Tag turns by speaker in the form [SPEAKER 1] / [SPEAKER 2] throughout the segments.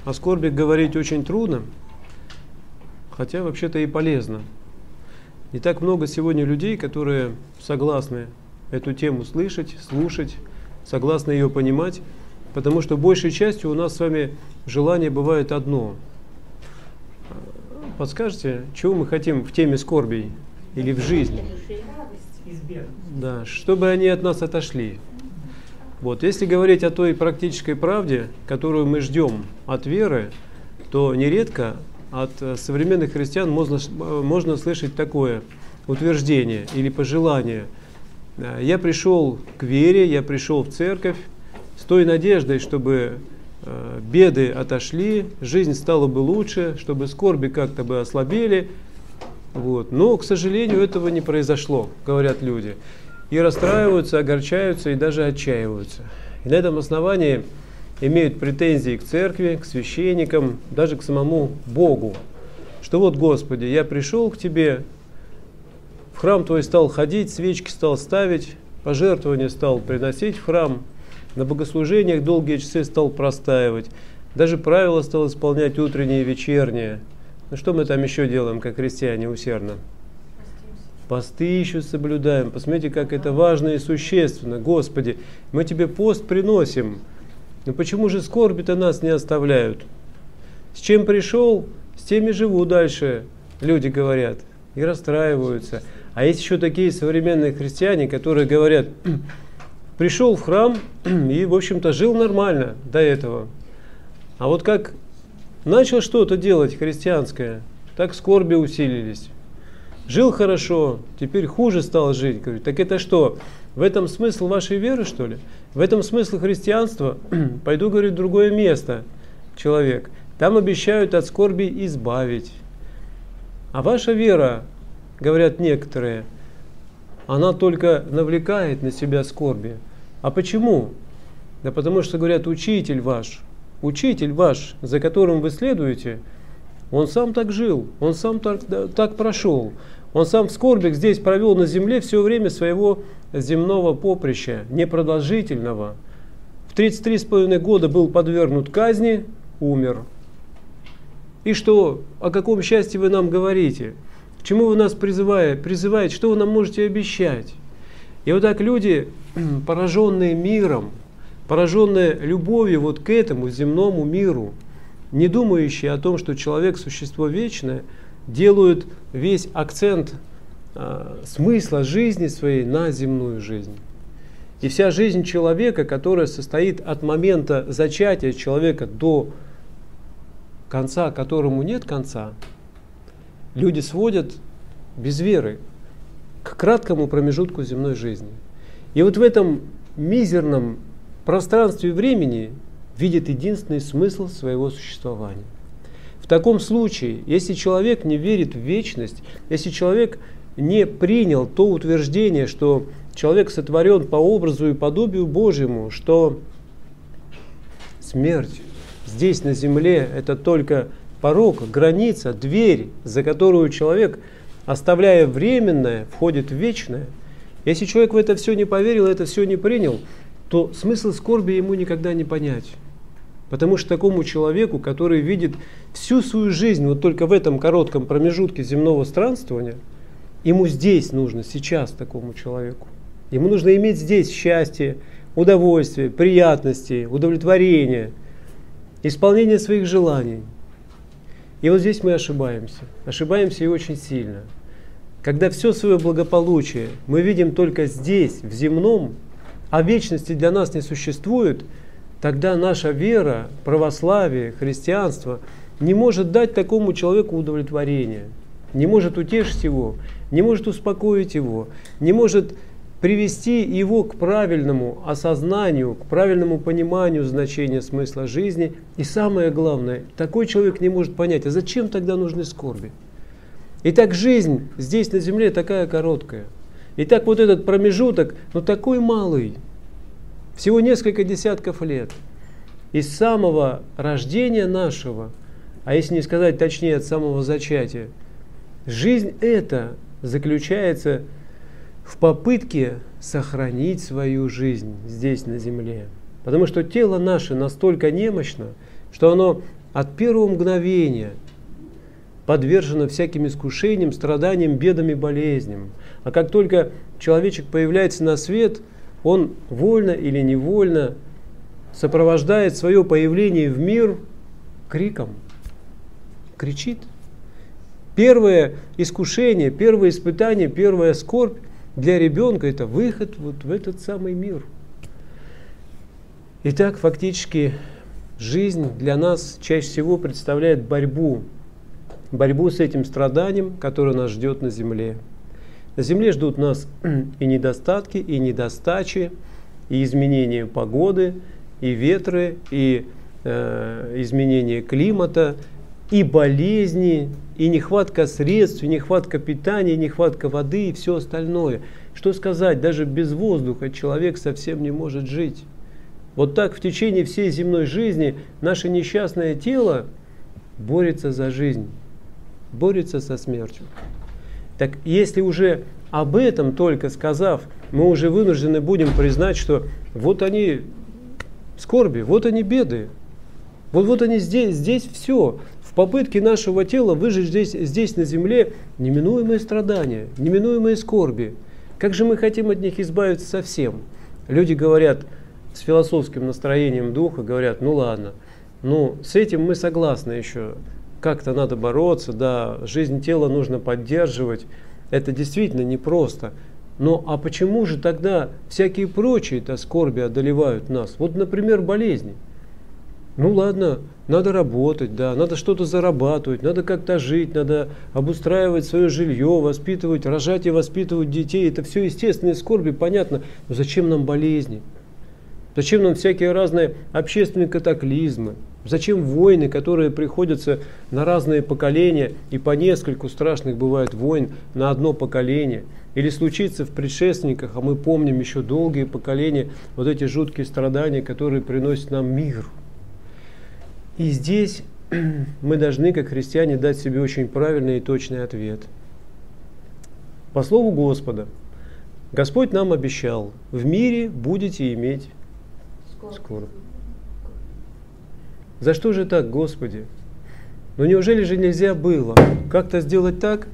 [SPEAKER 1] о скорби говорить очень трудно, хотя вообще-то и полезно. Не так много сегодня людей, которые согласны эту тему слышать, слушать, согласны ее понимать, потому что большей частью у нас с вами желание бывает одно. Подскажете, чего мы хотим в теме скорбей или в жизни? Да, чтобы они от нас отошли. Вот, если говорить о той практической правде, которую мы ждем от веры, то нередко от современных христиан можно слышать такое утверждение или пожелание. Я пришел к вере, я пришел в церковь с той надеждой, чтобы беды отошли, жизнь стала бы лучше, чтобы скорби как-то бы ослабели. Вот. Но, к сожалению, этого не произошло, говорят люди. И расстраиваются, огорчаются и даже отчаиваются. И на этом основании имеют претензии к церкви, к священникам, даже к самому Богу. Что вот, Господи, я пришел к Тебе, в храм Твой стал ходить, свечки стал ставить, пожертвования стал приносить в храм, на богослужениях долгие часы стал простаивать, даже правила стал исполнять утренние и вечерние. Ну что мы там еще делаем, как христиане, усердно? Посты еще соблюдаем. Посмотрите, как это важно и существенно. Господи, мы Тебе пост приносим. Но почему же скорби-то нас не оставляют? С чем пришел, с тем и живу дальше, люди говорят, и расстраиваются. А есть еще такие современные христиане, которые говорят, пришел в храм и, в общем-то, жил нормально до этого. А вот как начал что-то делать христианское, так скорби усилились. Жил хорошо, теперь хуже стал жить. Говорит, так это что, в этом смысл вашей веры, что ли? В этом смысл христианства? Пойду, говорит, в другое место, человек. Там обещают от скорби избавить. А ваша вера, говорят некоторые, она только навлекает на себя скорби. А почему? Да потому что, говорят, учитель ваш, за которым вы следуете, он сам так жил, он сам так прошел. Он сам в скорбях здесь провел на земле все время своего земного поприща, непродолжительного. В 33,5 года был подвергнут казни, умер. И что, о каком счастье вы нам говорите? К чему вы нас призываете, что вы нам можете обещать? И вот так люди, пораженные миром, пораженные любовью вот к этому земному миру, не думающие о том, что человек – существо вечное, делают весь акцент смысла жизни своей на земную жизнь. И вся жизнь человека, которая состоит от момента зачатия человека до конца, которому нет конца, люди сводят без веры к краткому промежутку земной жизни. И вот в этом мизерном пространстве времени видит единственный смысл своего существования. В таком случае, если человек не верит в вечность, если человек не принял то утверждение, что человек сотворен по образу и подобию Божьему, что смерть здесь на земле – это только порог, граница, дверь, за которую человек, оставляя временное, входит в вечное. Если человек в это все не поверил, это все не принял, то смысл скорби ему никогда не понять. Потому что такому человеку, который видит всю свою жизнь вот только в этом коротком промежутке земного странствования, ему здесь нужно, сейчас такому человеку. Ему нужно иметь здесь счастье, удовольствие, приятности, удовлетворение, исполнение своих желаний. И вот здесь мы ошибаемся. Ошибаемся и очень сильно. Когда все свое благополучие мы видим только здесь, в земном, а вечности для нас не существует, тогда наша вера, православие, христианство не может дать такому человеку удовлетворение, не может утешить его, не может успокоить его, не может привести его к правильному осознанию, к правильному пониманию значения смысла жизни. И самое главное, такой человек не может понять, а зачем тогда нужны скорби? Итак, жизнь здесь на земле такая короткая. Итак, вот этот промежуток, но такой малый, всего несколько десятков лет. И с самого рождения нашего, а если не сказать точнее, от самого зачатия, жизнь эта заключается в попытке сохранить свою жизнь здесь на земле. Потому что тело наше настолько немощно, что оно от первого мгновения подвержена всяким искушениям, страданиям, бедам и болезням. А как только человечек появляется на свет, он вольно или невольно сопровождает свое появление в мир криком. Кричит. Первое искушение, первое испытание, первая скорбь для ребенка – это выход вот в этот самый мир. Итак, фактически жизнь для нас чаще всего представляет борьбу с этим страданием, которое нас ждет на земле. На земле ждут нас и недостатки, и недостачи, и изменения погоды, и ветры, и изменения климата, и болезни, и нехватка средств, и нехватка питания, и нехватка воды, и все остальное. Что сказать, даже без воздуха человек совсем не может жить. Вот так в течение всей земной жизни наше несчастное тело борется за жизнь, борется со смертью. Так если уже об этом только сказав, мы уже вынуждены будем признать, что вот они скорби, вот они беды, вот они здесь все. В попытке нашего тела выжить здесь на земле неминуемые страдания, неминуемые скорби. Как же мы хотим от них избавиться совсем? Люди говорят с философским настроением духа, говорят, ну ладно, с этим мы согласны еще. Как-то надо бороться, да, жизнь тела нужно поддерживать. Это действительно непросто. А почему же тогда всякие прочие-то скорби одолевают нас? Вот, например, болезни. Ладно, надо работать, да, надо что-то зарабатывать, надо как-то жить, надо обустраивать свое жилье, воспитывать, рожать и воспитывать детей. Это все естественные скорби, понятно. Но зачем нам болезни? Зачем нам всякие разные общественные катаклизмы? Зачем войны, которые приходятся на разные поколения, и по нескольку страшных бывает войн на одно поколение? Или случится в предшественниках, а мы помним еще долгие поколения, вот эти жуткие страдания, которые приносят нам мир. И здесь мы должны, как христиане, дать себе очень правильный и точный ответ. По слову Господа, Господь нам обещал, в мире будете иметь скорбь. За что же так, Господи? Неужели же нельзя было как-то сделать так,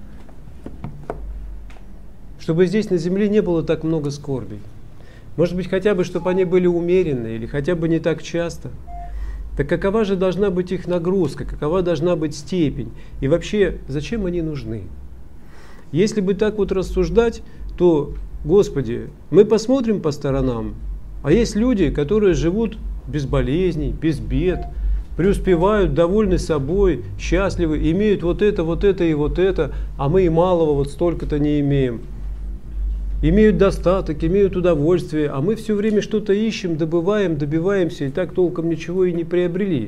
[SPEAKER 1] чтобы здесь на земле не было так много скорбей? Может быть, хотя бы, чтобы они были умеренные, или хотя бы не так часто? Так какова же должна быть их нагрузка, какова должна быть степень? И вообще, зачем они нужны? Если бы так вот рассуждать, то, Господи, мы посмотрим по сторонам, а есть люди, которые живут без болезней, без бед, преуспевают, довольны собой, счастливы, имеют вот это и вот это, а мы и малого вот столько-то не имеем. Имеют достаток, имеют удовольствие, а мы все время что-то ищем, добываем, добиваемся, и так толком ничего и не приобрели.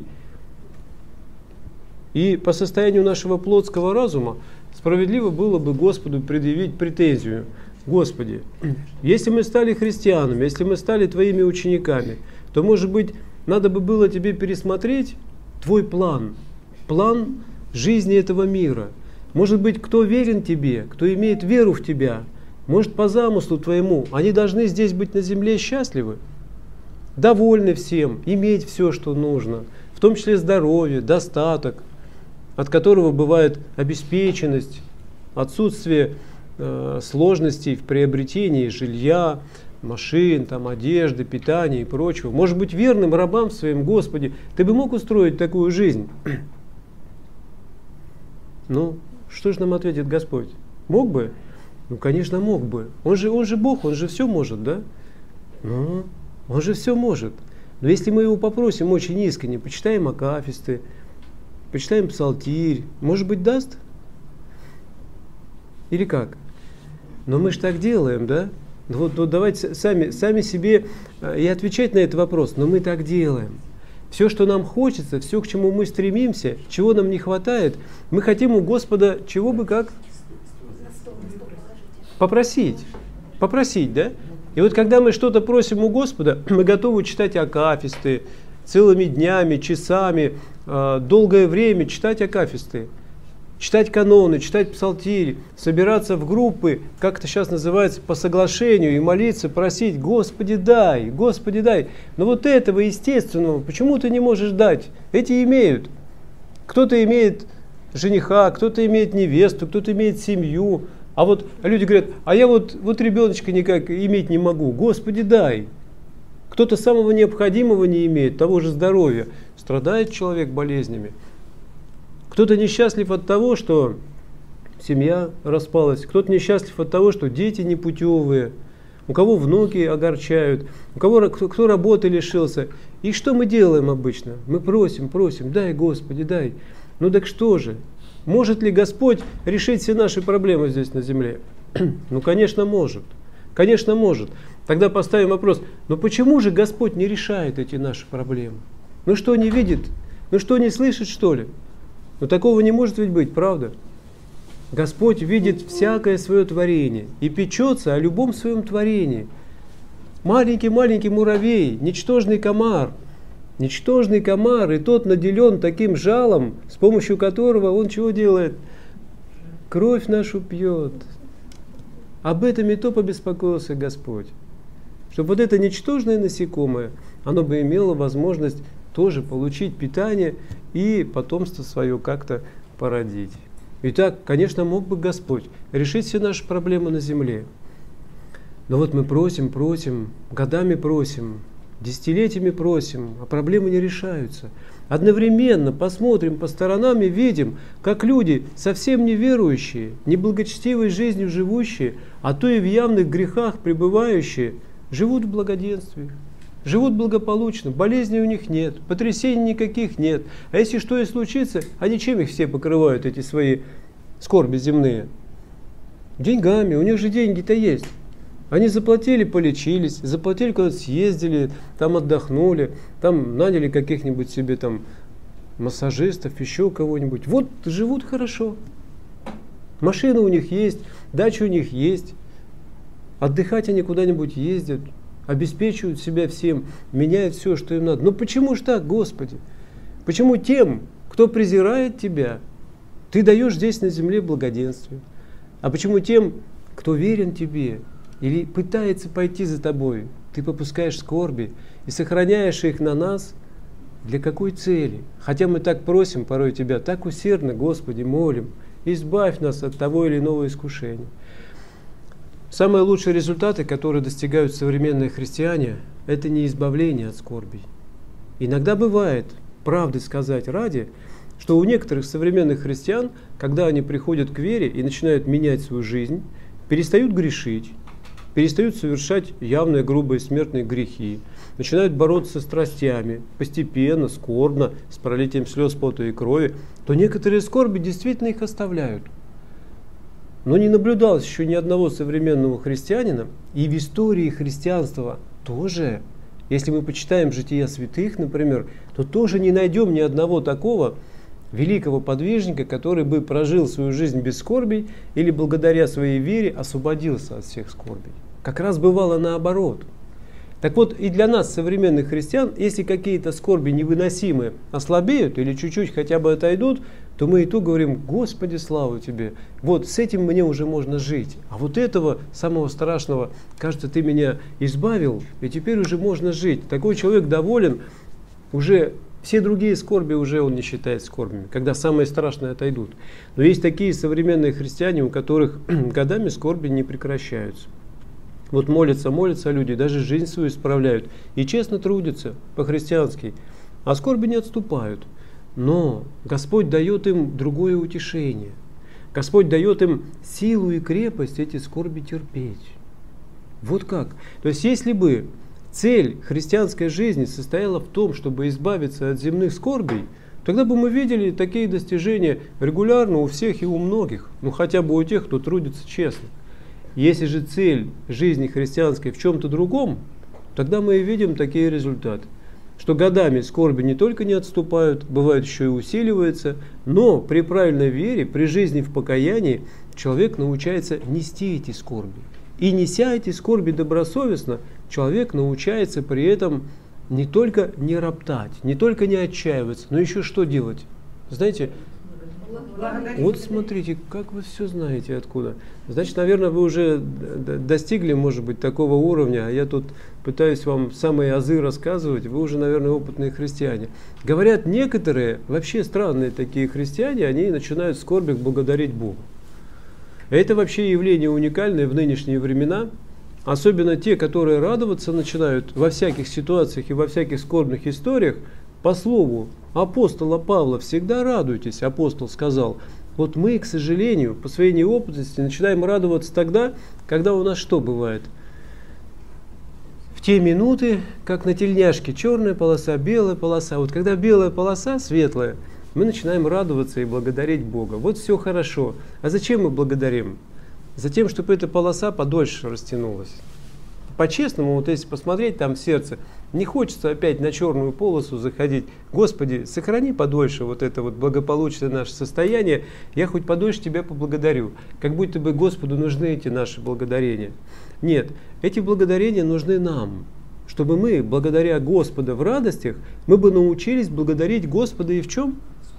[SPEAKER 1] И по состоянию нашего плотского разума справедливо было бы Господу предъявить претензию. Господи, если мы стали христианами, если мы стали Твоими учениками, то, может быть, надо бы было Тебе пересмотреть Твой план жизни этого мира. Может быть, кто верен Тебе, кто имеет веру в Тебя, может, по замыслу Твоему, они должны здесь быть на земле счастливы, довольны всем, иметь все, что нужно, в том числе здоровье, достаток, от которого бывает обеспеченность, отсутствие сложностей в приобретении жилья, машин, одежды, питания и прочего. Может быть, верным рабам своим, Господи, Ты бы мог устроить такую жизнь? Что же нам ответит Господь? Мог бы? Конечно, мог бы. Он же Бог, Он же все может, да? Он же все может. Но если мы Его попросим очень искренне, почитаем акафисты, почитаем псалтирь, может быть, даст? Или как? Но мы же так делаем, да? Вот давайте сами себе и отвечать на этот вопрос. Но мы так делаем. Все, что нам хочется, все, к чему мы стремимся, чего нам не хватает, мы хотим у Господа чего бы как? Попросить, да? И вот когда мы что-то просим у Господа, мы готовы читать акафисты целыми днями, часами, долгое время читать акафисты, читать каноны, читать псалтирь, собираться в группы, как это сейчас называется, по соглашению и молиться, просить: Господи, дай, Господи, дай. Но вот этого естественного почему ты не можешь дать? Эти имеют. Кто-то имеет жениха, кто-то имеет невесту, кто-то имеет семью. А вот люди говорят, а я вот ребеночка никак иметь не могу. Господи, дай. Кто-то самого необходимого не имеет, того же здоровья. Страдает человек болезнями. Кто-то несчастлив от того, что семья распалась. Кто-то несчастлив от того, что дети непутевые. У кого внуки огорчают, у кого кто работы лишился. И что мы делаем обычно? Мы просим, дай, Господи, дай. Ну так что же? Может ли Господь решить все наши проблемы здесь на земле? Ну, конечно, может. Конечно, может. Тогда поставим вопрос, но почему же Господь не решает эти наши проблемы? Ну что, не видит? Ну что, не слышит, что ли? Ну такого не может ведь быть, правда? Господь видит всякое свое творение и печется о любом своем творении. Маленький-маленький муравей, ничтожный комар, и тот наделен таким жалом, с помощью которого он чего делает? Кровь нашу пьет. Об этом и то побеспокоился Господь. Чтобы вот это ничтожное насекомое, оно бы имело возможность тоже получить питание и потомство свое как-то породить. Итак, конечно, мог бы Господь решить все наши проблемы на земле. Но вот мы просим, годами просим, десятилетиями просим, а проблемы не решаются. Одновременно посмотрим по сторонам и видим, как люди, совсем неверующие, неблагочестивой жизнью живущие, а то и в явных грехах пребывающие, живут в благоденствии, живут благополучно, болезней у них нет, потрясений никаких нет. А если что и случится, они чем их все покрывают, эти свои скорби земные? Деньгами, у них же деньги-то есть. Они заплатили, полечились, заплатили, куда-то съездили, там отдохнули, там наняли каких-нибудь себе там массажистов, еще кого-нибудь. Вот живут хорошо. Машина у них есть, дача у них есть. Отдыхать они куда-нибудь ездят, обеспечивают себя всем, меняют все, что им надо. Но почему же так, Господи? Почему тем, кто презирает Тебя, Ты даешь здесь на земле благоденствие? А почему тем, кто верен Тебе или пытается пойти за Тобой, Ты попускаешь скорби и сохраняешь их на нас? Для какой цели? Хотя мы так просим порой Тебя, так усердно, Господи, молим, избавь нас от того или иного искушения. Самые лучшие результаты, которые достигают современные христиане, это не избавление от скорбей. Иногда бывает, правды сказать ради, что у некоторых современных христиан, когда они приходят к вере и начинают менять свою жизнь, перестают грешить, перестают совершать явные грубые смертные грехи, начинают бороться с страстями, постепенно, скорбно, с пролитием слез, пота и крови, то некоторые скорби действительно их оставляют. Но не наблюдалось еще ни одного современного христианина, и в истории христианства тоже, если мы почитаем жития святых, например, то тоже не найдем ни одного такого великого подвижника, который бы прожил свою жизнь без скорбей или благодаря своей вере освободился от всех скорбей. Как раз бывало наоборот. Так вот, и для нас, современных христиан, если какие-то скорби невыносимые ослабеют или чуть-чуть хотя бы отойдут, то мы и то говорим: Господи, слава Тебе, вот с этим мне уже можно жить. А вот этого самого страшного, кажется, Ты меня избавил, и теперь уже можно жить. Такой человек доволен, уже все другие скорби уже он не считает скорбями, когда самые страшные отойдут. Но есть такие современные христиане, у которых годами скорби не прекращаются. Вот молятся люди, даже жизнь свою исправляют и честно трудятся по-христиански, а скорби не отступают. Но Господь дает им другое утешение. Господь дает им силу и крепость эти скорби терпеть. Вот как. То есть если бы цель христианской жизни состояла в том, чтобы избавиться от земных скорбей, тогда бы мы видели такие достижения регулярно у всех и у многих, ну хотя бы у тех, кто трудится честно. Если же цель жизни христианской в чем-то другом, тогда мы и видим такие результаты. Что годами скорби не только не отступают, бывает еще и усиливаются, но при правильной вере, при жизни в покаянии, человек научается нести эти скорби. И неся эти скорби добросовестно, человек научается при этом не только не роптать, не только не отчаиваться, но еще что делать? Знаете, Вот смотрите, как вы все знаете откуда. Значит, наверное, вы уже достигли, может быть, такого уровня, а я тут пытаюсь вам самые азы рассказывать, вы уже, наверное, опытные христиане. Говорят, некоторые, вообще странные такие христиане, они начинают в скорбях благодарить Бога. Это вообще явление уникальное в нынешние времена, особенно те, которые радоваться начинают во всяких ситуациях и во всяких скорбных историях. По слову апостола Павла «всегда радуйтесь», апостол сказал. Вот мы, к сожалению, по своей неопытности начинаем радоваться тогда, когда у нас что бывает? В те минуты, как на тельняшке, черная полоса, белая полоса. Вот когда белая полоса, светлая, мы начинаем радоваться и благодарить Бога. Вот все хорошо. А зачем мы благодарим? Затем, чтобы эта полоса подольше растянулась. По-честному, вот если посмотреть там в сердце, не хочется опять на черную полосу заходить. Господи, сохрани подольше вот это вот благополучное наше состояние, я хоть подольше Тебя поблагодарю. Как будто бы Господу нужны эти наши благодарения. Нет, эти благодарения нужны нам, чтобы мы, благодаря Господа в радостях, мы бы научились благодарить Господа и в чем?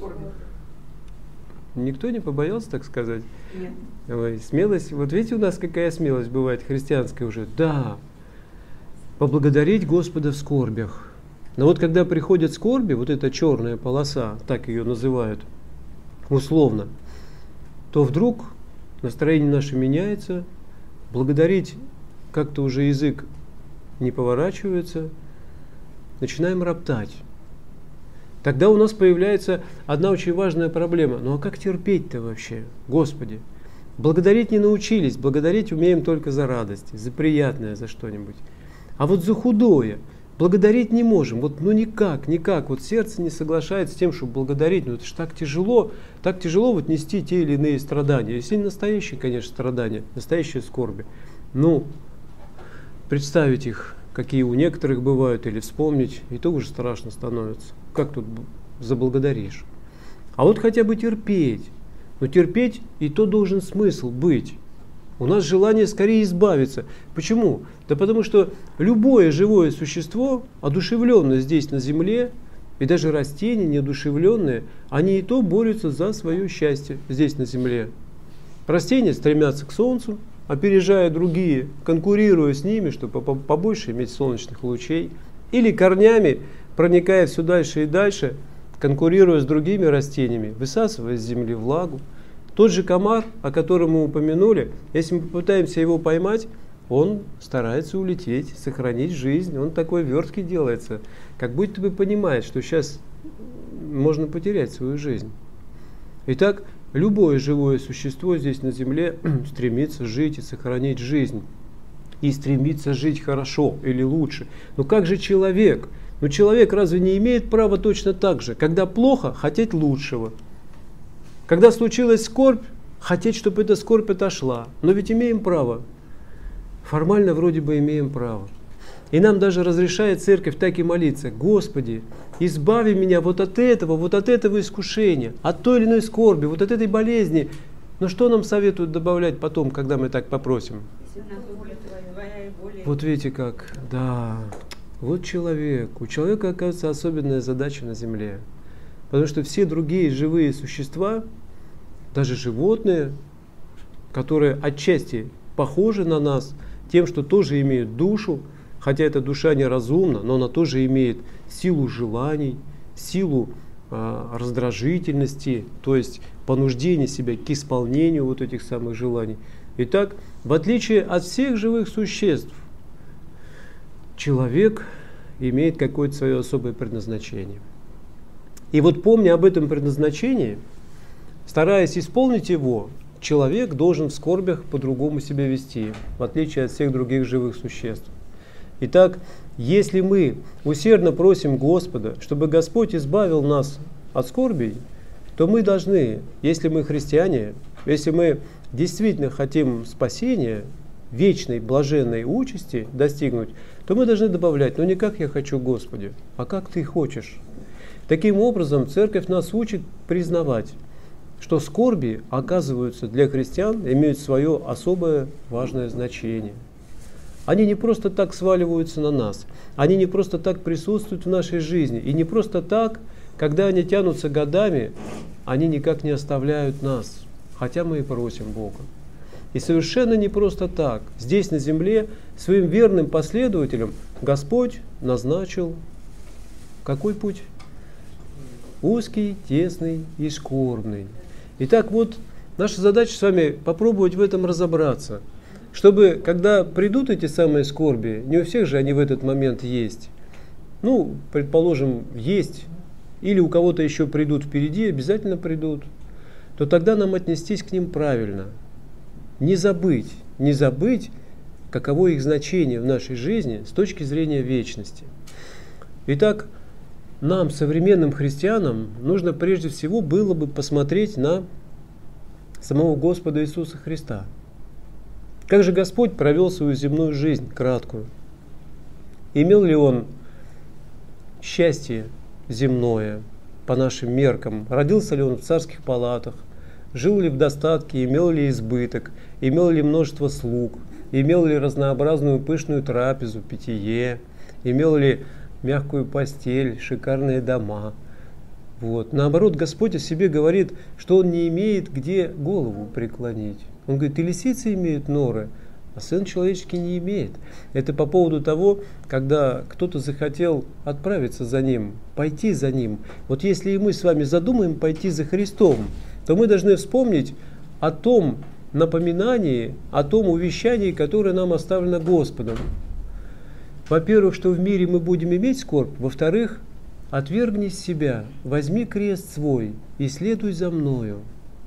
[SPEAKER 1] Никто не побоялся так сказать?
[SPEAKER 2] Нет.
[SPEAKER 1] Ой, смелость. Вот видите, у нас какая смелость бывает христианская уже. Да, поблагодарить Господа в скорбях. Но вот когда приходят скорби, вот эта черная полоса, так ее называют условно, то вдруг настроение наше меняется, благодарить как-то уже язык не поворачивается, начинаем роптать. Тогда у нас появляется одна очень важная проблема. Ну а как терпеть-то вообще, Господи? Благодарить не научились, благодарить умеем только за радость, за приятное, за что-нибудь. А вот за худое благодарить не можем. Вот ну никак. Вот сердце не соглашается с тем, чтобы благодарить. Ну это же так тяжело вот нести те или иные страдания. Если не настоящие, конечно, страдания, настоящие скорби. Ну, представить их, какие у некоторых бывают, или вспомнить, и то уже страшно становится. Как тут заблагодаришь? А вот хотя бы терпеть. Но терпеть и то должен смысл быть. У нас желание скорее избавиться. Почему? Да потому что любое живое существо, одушевленное здесь на земле, и даже растения неодушевленные, они и то борются за свое счастье здесь на земле. Растения стремятся к солнцу, опережая другие, конкурируя с ними, чтобы побольше иметь солнечных лучей, или корнями, проникая все дальше и дальше, конкурируя с другими растениями, высасывая из земли влагу. Тот же комар, о котором мы упомянули, если мы попытаемся его поймать, он старается улететь, сохранить жизнь, он такой верткий делается, как будто бы понимает, что сейчас можно потерять свою жизнь. Итак, любое живое существо здесь на земле стремится жить и сохранить жизнь. И стремится жить хорошо или лучше. Но как же человек? Но человек разве не имеет права точно так же, когда плохо, хотеть лучшего? Когда случилась скорбь, хотеть, чтобы эта скорбь отошла. Но ведь имеем право. Формально вроде бы имеем право. И нам даже разрешает церковь так и молиться. Господи, избави меня вот от этого искушения, от той или иной скорби, вот от этой болезни. Но что нам советуют добавлять потом, когда мы так попросим? Вот видите как, да, вот человек. У человека, оказывается, особенная задача на земле. Потому что все другие живые существа, даже животные, которые отчасти похожи на нас, тем, что тоже имеют душу, хотя эта душа неразумна, но она тоже имеет силу желаний, силу раздражительности, то есть понуждение себя к исполнению вот этих самых желаний. Итак, в отличие от всех живых существ, человек имеет какое-то свое особое предназначение. И вот помня об этом предназначении, стараясь исполнить его, человек должен в скорбях по-другому себя вести, в отличие от всех других живых существ. Итак, если мы усердно просим Господа, чтобы Господь избавил нас от скорбей, то мы должны, если мы христиане, если мы действительно хотим спасения, вечной блаженной участи достигнуть, то мы должны добавлять, но не как я хочу, Господи, а как Ты хочешь. Таким образом, Церковь нас учит признавать, что скорби, оказываются, для христиан имеют свое особое важное значение. Они не просто так сваливаются на нас, они не просто так присутствуют в нашей жизни, и не просто так, когда они тянутся годами, они никак не оставляют нас, хотя мы и просим Бога. И совершенно не просто так. Здесь на земле своим верным последователям Господь назначил какой путь? Узкий, тесный и скорбный. Итак, вот наша задача с вами попробовать в этом разобраться, чтобы, когда придут эти самые скорби, не у всех же они в этот момент есть, ну, предположим, есть, или у кого-то еще придут впереди, обязательно придут, то тогда нам отнестись к ним правильно. Не забыть, каково их значение в нашей жизни с точки зрения вечности. Итак, нам, современным христианам, нужно прежде всего было бы посмотреть на самого Господа Иисуса Христа. Как же Господь провел свою земную жизнь краткую? Имел ли Он счастье земное по нашим меркам? Родился ли Он в царских палатах? Жил ли в достатке? Имел ли избыток? Имел ли множество слуг? Имел ли разнообразную пышную трапезу, питье? Имел ли мягкую постель, шикарные дома? Вот. Наоборот, Господь о себе говорит, что Он не имеет где голову преклонить. Он говорит, и лисицы имеют норы, а Сын Человеческий не имеет. Это по поводу того, когда кто-то захотел отправиться за Ним, пойти за Ним. Вот если и мы с вами задумаем пойти за Христом, то мы должны вспомнить о том напоминании, о том увещании, которое нам оставлено Господом. Во-первых, что в мире мы будем иметь скорбь. Во-вторых, отвергни себя, возьми крест свой и следуй за мною.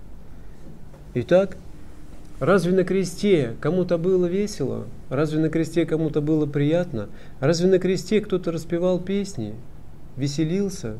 [SPEAKER 1] Итак, разве на кресте кому-то было весело? Разве на кресте кому-то было приятно? Разве на кресте кто-то распевал песни, веселился?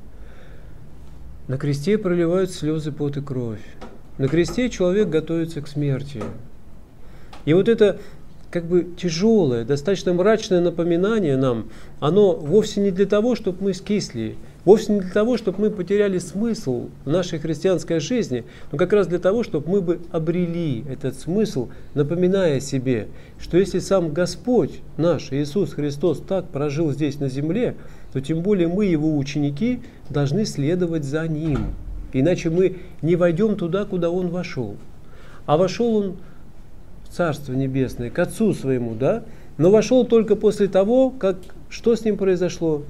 [SPEAKER 1] На кресте проливают слезы, пот и кровь. На кресте человек готовится к смерти. И вот это как бы тяжелое, достаточно мрачное напоминание нам, оно вовсе не для того, чтобы мы скисли, вовсе не для того, чтобы мы потеряли смысл в нашей христианской жизни, но как раз для того, чтобы мы бы обрели этот смысл, напоминая себе, что если сам Господь наш, Иисус Христос, так прожил здесь на земле, то тем более мы, Его ученики, должны следовать за Ним. Иначе мы не войдем туда, куда Он вошел. А вошел Он в Царство Небесное, к Отцу Своему, да? Но вошел только после того, как что с Ним произошло?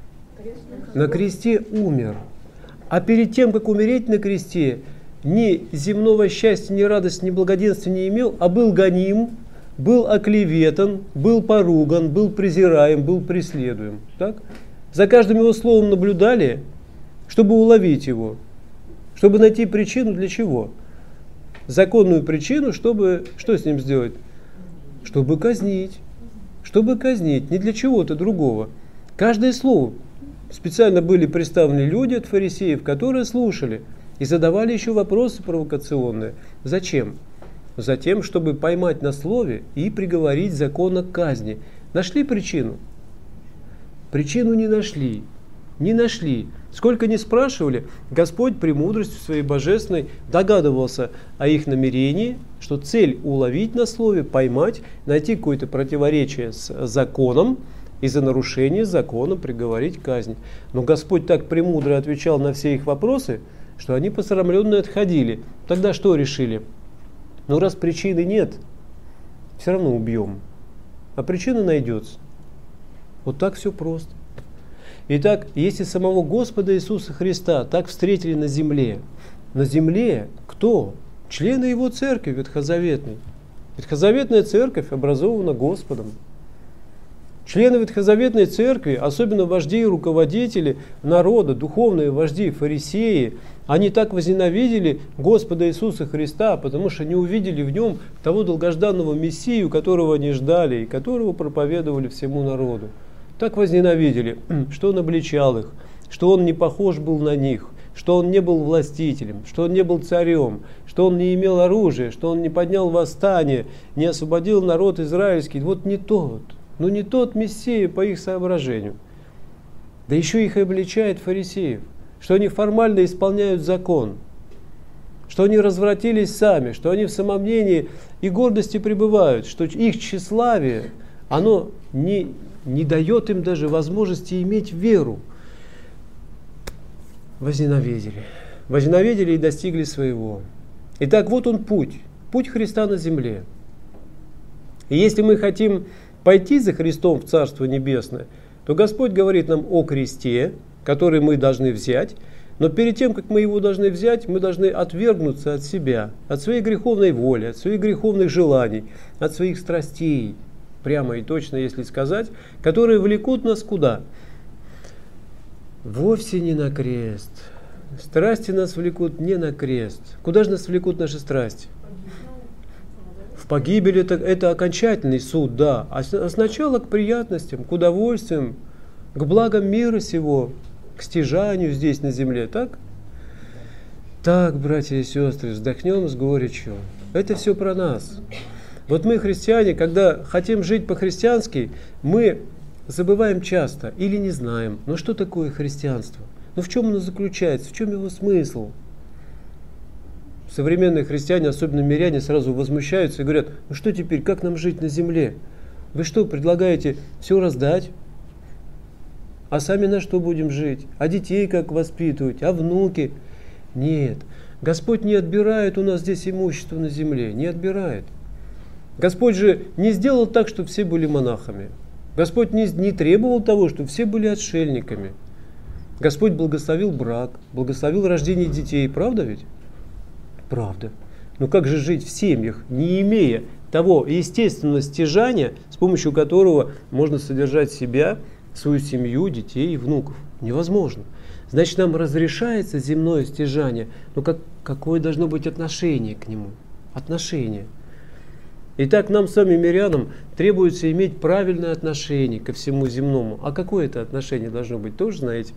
[SPEAKER 1] На кресте умер. А перед тем, как умереть на кресте, ни земного счастья, ни радости, ни благоденствия не имел, а был гоним, был оклеветан, был поруган, был презираем, был преследуем. Так? За каждым Его словом наблюдали, чтобы уловить Его, чтобы найти причину для чего? Законную причину, чтобы что с Ним сделать? Чтобы казнить. Чтобы казнить, не для чего-то другого. Каждое слово. Специально были представлены люди от фарисеев, которые слушали и задавали еще вопросы провокационные. Зачем? Затем, чтобы поймать на слове и приговорить законно к казни. Нашли причину? Причину не нашли. Не нашли. Сколько ни спрашивали, Господь премудростью своей божественной догадывался о их намерении, что цель уловить на слове, поймать, найти какое-то противоречие с законом и за нарушение закона приговорить к казни. Но Господь так премудро отвечал на все их вопросы, что они посрамленные отходили. Тогда что решили? Ну раз причины нет, все равно убьем. А причина найдется. Вот так все просто. Итак, если самого Господа Иисуса Христа так встретили на земле кто? Члены Его церкви ветхозаветной. Ветхозаветная церковь образована Господом. Члены ветхозаветной церкви, особенно вожди и руководители народа, духовные вожди, фарисеи, они так возненавидели Господа Иисуса Христа, потому что не увидели в Нем того долгожданного Мессию, которого они ждали и которого проповедовали всему народу. Так возненавидели, что Он обличал их, что Он не похож был на них, что Он не был властителем, что Он не был царем, что Он не имел оружия, что Он не поднял восстание, не освободил народ израильский. Вот не тот, не тот Мессия по их соображению. Да еще их обличает фарисеев, что они формально исполняют закон, что они развратились сами, что они в самомнении и гордости пребывают, что их тщеславие, оно не дает им даже возможности иметь веру. Возненавидели. возненавидели и достигли своего. Итак, вот он путь Христа на земле. И если мы хотим пойти за Христом в Царство Небесное, то Господь говорит нам о кресте, который мы должны взять, но перед тем, как мы его должны взять, мы должны отвергнуться от себя, от своей греховной воли, от своих греховных желаний, от своих страстей, прямо и точно, если сказать, которые влекут нас куда? Вовсе не на крест. Страсти нас влекут не на крест. Куда же нас влекут наши страсти? В погибель это окончательный суд, да. А сначала к приятностям, к удовольствиям, к благам мира сего, к стяжанию здесь на земле, так? Так, братья и сестры, вздохнем с горечью. Это все про нас. Вот мы, христиане, когда хотим жить по-христиански, мы забываем часто или не знаем, ну что такое христианство? Ну в чем оно заключается, в чем его смысл? Современные христиане, особенно миряне, сразу возмущаются и говорят, ну что теперь, как нам жить на земле? Вы что, предлагаете все раздать? А сами на что будем жить? А детей как воспитывать? А внуки? Нет, Господь не отбирает у нас здесь имущество на земле, не отбирает. Господь же не сделал так, чтобы все были монахами. Господь не требовал того, чтобы все были отшельниками. Господь благословил брак, благословил рождение детей, правда ведь? Правда. Но как же жить в семьях, не имея того естественного стяжания, с помощью которого можно содержать себя, свою семью, детей и внуков? Невозможно. Значит, нам разрешается земное стяжание, но какое должно быть отношение к нему? Отношение. Итак, нам, самим мирянам, требуется иметь правильное отношение ко всему земному. А какое это отношение должно быть, тоже знаете?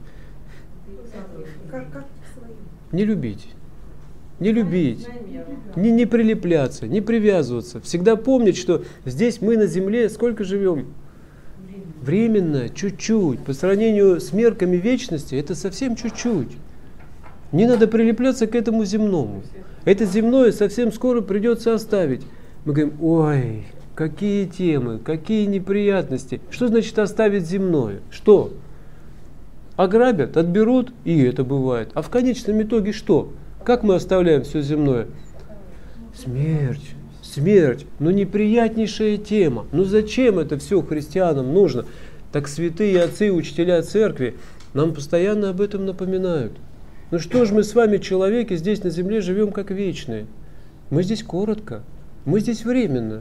[SPEAKER 1] Не любить. Не любить, не прилепляться, не привязываться. Всегда помнить, что здесь мы на земле сколько живем? Временно, чуть-чуть. По сравнению с мерками вечности, это совсем чуть-чуть. Не надо прилепляться к этому земному. Это земное совсем скоро придется оставить. Мы говорим, ой, какие темы, какие неприятности. Что значит оставить земное? Что? Ограбят, отберут, и это бывает. А в конечном итоге что? Как мы оставляем все земное? Смерть. Смерть. Ну неприятнейшая тема. Ну зачем это все христианам нужно? Так святые отцы, учителя церкви нам постоянно об этом напоминают. Ну что ж мы с вами, человеки, здесь на земле живем как вечные? Мы здесь коротко. Мы здесь временно.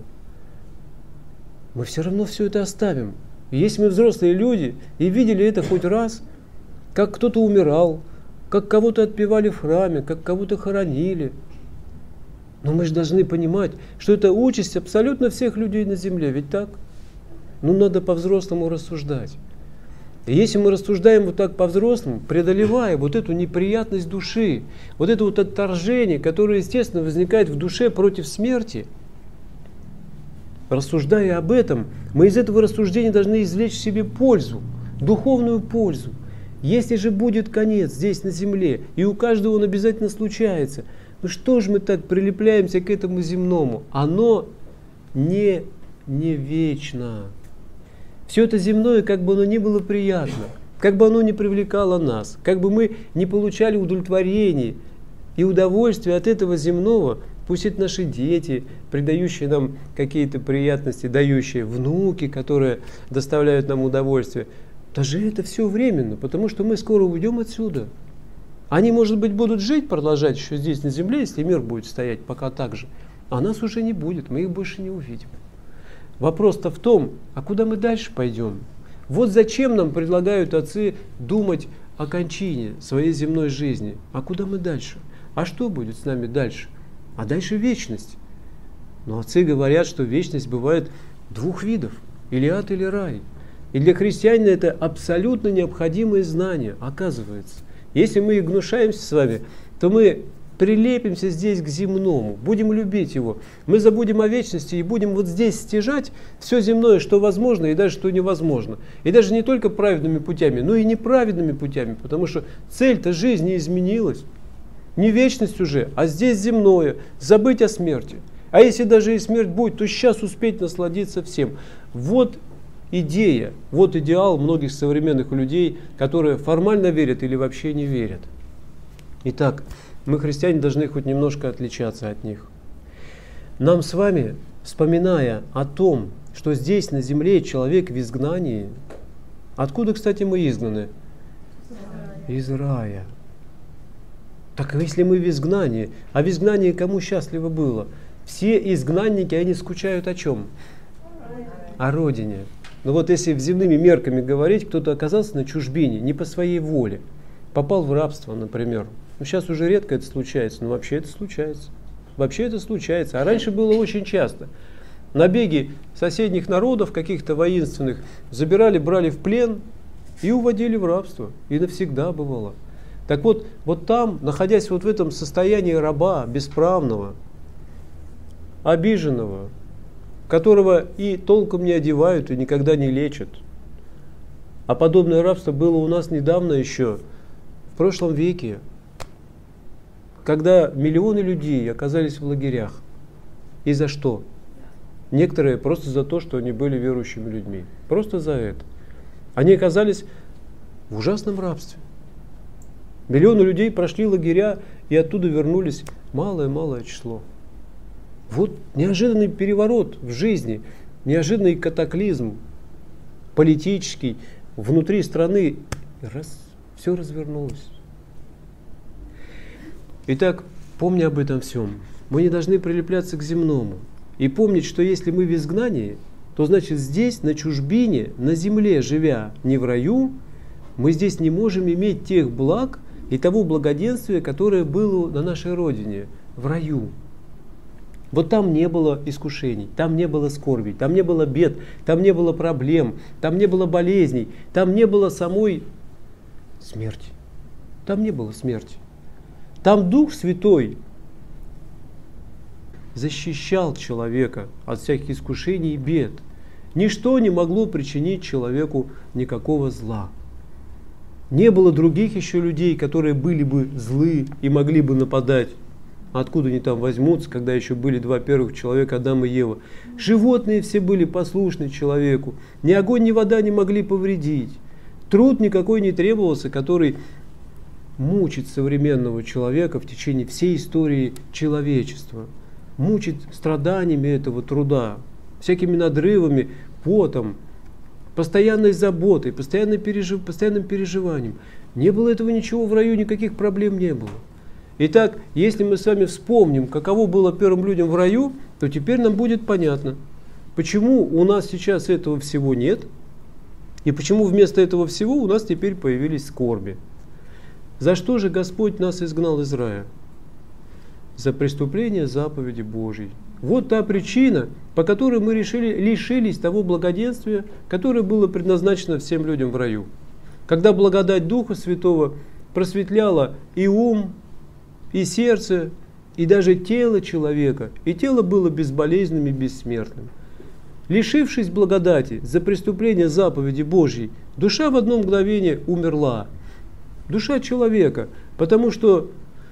[SPEAKER 1] Мы все равно все это оставим. И если мы взрослые люди и видели это хоть раз, как кто-то умирал, как кого-то отпевали в храме, как кого-то хоронили. Но мы же должны понимать, что это участь абсолютно всех людей на земле, ведь так? Ну надо по-взрослому рассуждать. И если мы рассуждаем вот так по-взрослому, преодолевая вот эту неприятность души, вот это вот отторжение, которое, естественно, возникает в душе против смерти, рассуждая об этом, мы из этого рассуждения должны извлечь себе пользу, духовную пользу. Если же будет конец здесь на земле, и у каждого он обязательно случается, ну что же мы так прилепляемся к этому земному? Оно не вечно. Все это земное, как бы оно ни было приятно, как бы оно ни привлекало нас, как бы мы не получали удовлетворения и удовольствия от этого земного, пусть это наши дети, придающие нам какие-то приятности, дающие внуки, которые доставляют нам удовольствие, даже это все временно, потому что мы скоро уйдем отсюда. Они, может быть, будут жить, продолжать еще здесь на земле, если мир будет стоять пока так же, а нас уже не будет, мы их больше не увидим. Вопрос-то в том, а куда мы дальше пойдем? Вот зачем нам предлагают отцы думать о кончине своей земной жизни. А куда мы дальше? А что будет с нами дальше? А дальше вечность. Но отцы говорят, что вечность бывает двух видов. Или ад, или рай. И для христианина это абсолютно необходимое знание, оказывается. Если мы и гнушаемся с вами, то мы прилепимся здесь к земному, будем любить его. Мы забудем о вечности и будем вот здесь стяжать все земное, что возможно и даже что невозможно. И даже не только праведными путями, но и неправедными путями, потому что цель-то жизни изменилась. Не вечность уже, а здесь земное, забыть о смерти. А если даже и смерть будет, то сейчас успеть насладиться всем. Вот идея, вот идеал многих современных людей, которые формально верят или вообще не верят. Итак, мы, христиане, должны хоть немножко отличаться от них. Нам с вами, вспоминая о том, что здесь на земле человек в изгнании, откуда, кстати, мы изгнаны? Из рая. Так если мы в изгнании, а в изгнании кому счастливо было? Все изгнанники, они скучают о чем? О родине. Но вот если земными мерками говорить, кто-то оказался на чужбине, не по своей воле, попал в рабство, например. Ну, сейчас уже редко это случается, но вообще это случается. Вообще это случается. А раньше было очень часто. Набеги соседних народов, каких-то воинственных, забирали, брали в плен и уводили в рабство. И навсегда бывало. Так вот, вот там, находясь вот в этом состоянии раба, бесправного, обиженного, которого и толком не одевают, и никогда не лечат. А подобное рабство было у нас недавно еще, в прошлом веке, когда миллионы людей оказались в лагерях. И за что? Некоторые просто за то, что они были верующими людьми. Просто за это. Они оказались в ужасном рабстве. Миллионы людей прошли лагеря и оттуда вернулись малое-малое число. Вот неожиданный переворот в жизни, неожиданный катаклизм политический внутри страны. Раз, все развернулось. Итак, помня об этом всем, мы не должны прилепляться к земному. И помнить, что если мы в изгнании, то значит здесь, на чужбине, на земле живя, не в раю, мы здесь не можем иметь тех благ и того благоденствия, которое было на нашей родине, в раю. Вот там не было искушений, там не было скорбей, там не было бед, там не было проблем, там не было болезней, там не было самой смерти. Там не было смерти. Там Дух Святой защищал человека от всяких искушений и бед. Ничто не могло причинить человеку никакого зла. Не было других еще людей, которые были бы злы и могли бы нападать. Откуда они там возьмутся, когда еще были два первых человека, Адам и Ева? Животные все были послушны человеку. Ни огонь, ни вода не могли повредить. Труд никакой не требовался, который мучит современного человека в течение всей истории человечества. Мучит страданиями этого труда, всякими надрывами, потом, постоянной заботой, постоянным переживанием. Не было этого ничего в раю, никаких проблем не было. Итак, если мы с вами вспомним, каково было первым людям в раю, то теперь нам будет понятно, почему у нас сейчас этого всего нет, и почему вместо этого всего у нас теперь появились скорби. За что же Господь нас изгнал из рая? За преступление заповеди Божьей. Вот та причина, по которой мы лишились того благоденствия, которое было предназначено всем людям в раю. Когда благодать Духа Святого просветляла и ум, и сердце, и даже тело человека, и тело было безболезненным и бессмертным. Лишившись благодати за преступление заповеди Божьей, душа в одно мгновение умерла. Душа человека, потому что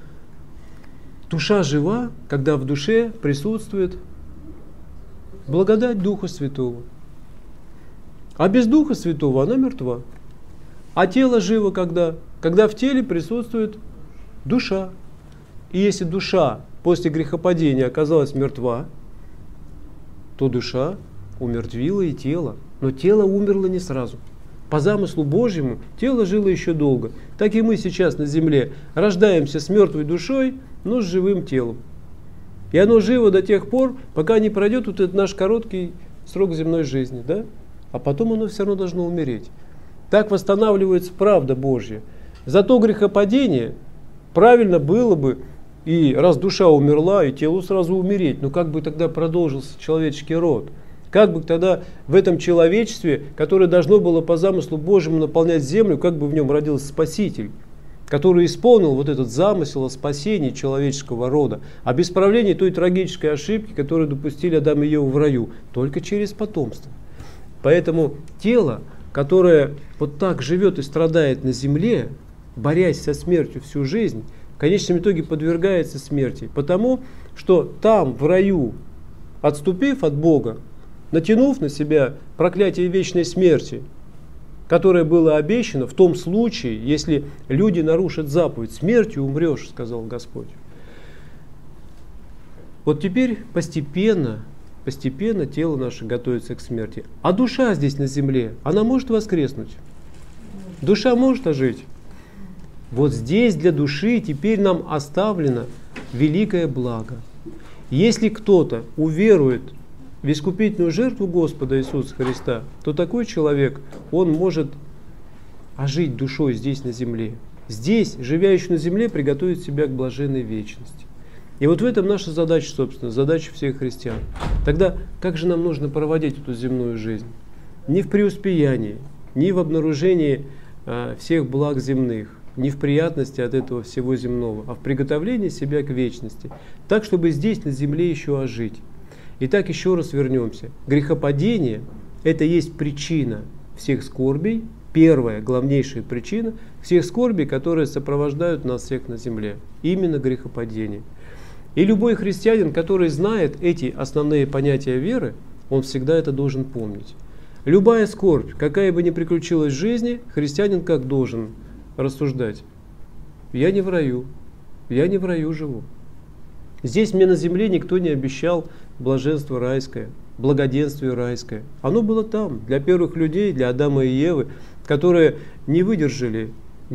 [SPEAKER 1] душа жива, когда в душе присутствует благодать Духа Святого. А без Духа Святого она мертва. А тело живо когда? Когда в теле присутствует душа. И если душа после грехопадения оказалась мертва, то душа умертвила и тело. Но тело умерло не сразу. По замыслу Божьему тело жило еще долго. Так и мы сейчас на земле рождаемся с мертвой душой, но с живым телом. И оно живо до тех пор, пока не пройдет вот этот наш короткий срок земной жизни. Да? А потом оно все равно должно умереть. Так восстанавливается правда Божья. Зато грехопадение правильно было бы, и раз душа умерла, и телу сразу умереть. Но как бы тогда продолжился человеческий род? Как бы тогда в этом человечестве, которое должно было по замыслу Божьему наполнять землю, как бы в нем родился Спаситель, который исполнил вот этот замысел о спасении человеческого рода, об исправлении той трагической ошибки, которую допустили Адам и Ева в раю, только через потомство. Поэтому тело, которое вот так живет и страдает на земле, борясь со смертью всю жизнь, в конечном итоге подвергается смерти, потому что там, в раю, отступив от Бога, натянув на себя проклятие вечной смерти, которое было обещано в том случае, если люди нарушат заповедь. Смертью умрешь, сказал Господь. Вот теперь постепенно тело наше готовится к смерти. А душа здесь на земле, она может воскреснуть? Душа может ожить? Вот здесь для души теперь нам оставлено великое благо. Если кто-то уверует в искупительную жертву Господа Иисуса Христа, то такой человек, он может ожить душой здесь на земле. Здесь, живя еще на земле, приготовить себя к блаженной вечности. И вот в этом наша задача, собственно, задача всех христиан. Тогда как же нам нужно проводить эту земную жизнь? Не в преуспеянии, не в обнаружении всех благ земных, не в приятности от этого всего земного, а в приготовлении себя к вечности, так, чтобы здесь на земле еще ожить. Итак, еще раз вернемся. Грехопадение – это есть причина всех скорбей, первая, главнейшая причина всех скорбей, которые сопровождают нас всех на земле. Именно грехопадение. И любой христианин, который знает эти основные понятия веры, он всегда это должен помнить. Любая скорбь, какая бы ни приключилась в жизни, христианин как должен рассуждать? Я не в раю живу. Здесь мне на земле никто не обещал блаженство райское, благоденствие райское. Оно было там, для первых людей, для Адама и Евы, которые не выдержали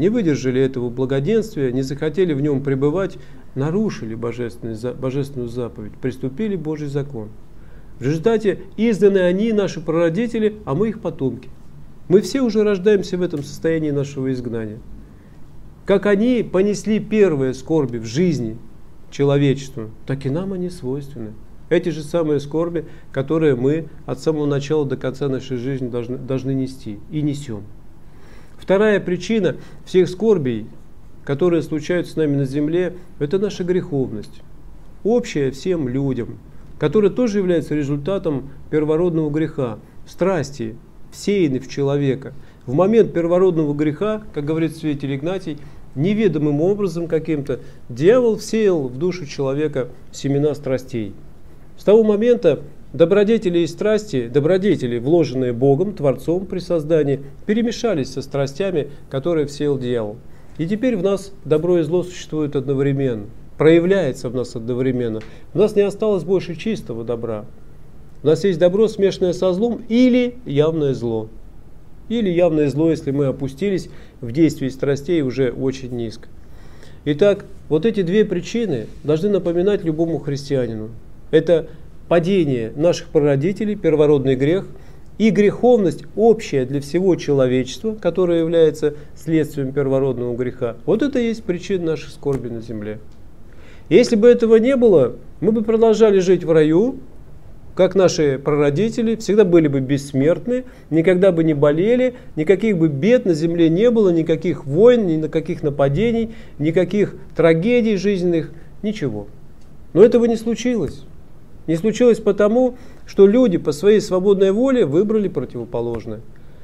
[SPEAKER 1] этого благоденствия, не захотели в нем пребывать, нарушили божественную заповедь, приступили Божий закон. В результате изданы они, наши прародители, а мы их потомки. Мы все уже рождаемся в этом состоянии нашего изгнания. Как они понесли первые скорби в жизни человечеству, так и нам они свойственны. Эти же самые скорби, которые мы от самого начала до конца нашей жизни должны нести и несем. Вторая причина всех скорбей, которые случаются с нами на земле, это наша греховность, общая всем людям, которая тоже является результатом первородного греха, страсти, всеяны в человека. В момент первородного греха, как говорит святитель Игнатий, неведомым образом каким-то дьявол всеял в душу человека семена страстей. С того момента добродетели и страсти, добродетели, вложенные Богом, Творцом при создании, перемешались со страстями, которые всеял дьявол. И теперь в нас добро и зло существуют одновременно, проявляется в нас одновременно. У нас не осталось больше чистого добра. У нас есть добро, смешанное со злом, или явное зло. Или явное зло, если мы опустились в действии страстей уже очень низко. Итак, вот эти две причины должны напоминать любому христианину. Это падение наших прародителей, первородный грех, и греховность общая для всего человечества, которая является следствием первородного греха. Вот это и есть причина нашей скорби на земле. Если бы этого не было, мы бы продолжали жить в раю, как наши прародители, всегда были бы бессмертны, никогда бы не болели, никаких бы бед на земле не было, никаких войн, никаких нападений, никаких трагедий жизненных, ничего. Но этого не случилось. Не случилось потому, что люди по своей свободной воле выбрали противоположное.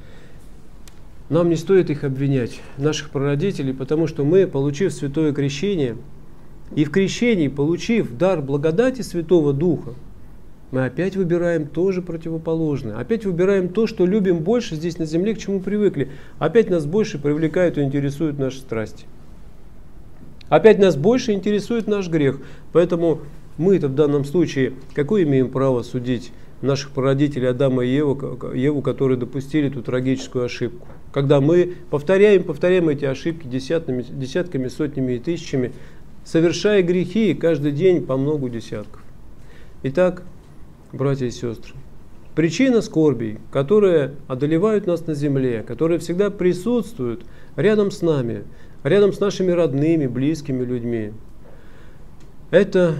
[SPEAKER 1] Нам не стоит их обвинять, наших прародителей, потому что мы, получив святое крещение, и в крещении, получив дар благодати Святого Духа, мы опять выбираем тоже противоположное. Опять выбираем то, что любим больше здесь на земле, к чему привыкли. Опять нас больше привлекают и интересуют наши страсти. Опять нас больше интересует наш грех. Поэтому мы-то в данном случае какое имеем право судить наших прародителей Адама и Еву, которые допустили эту трагическую ошибку? Когда мы повторяем эти ошибки десятками, сотнями и тысячами, совершая грехи каждый день по многу десятков. Итак, братья и сестры, причина скорбей, которые одолевают нас на земле, которые всегда присутствуют рядом с нами, рядом с нашими родными, близкими людьми, это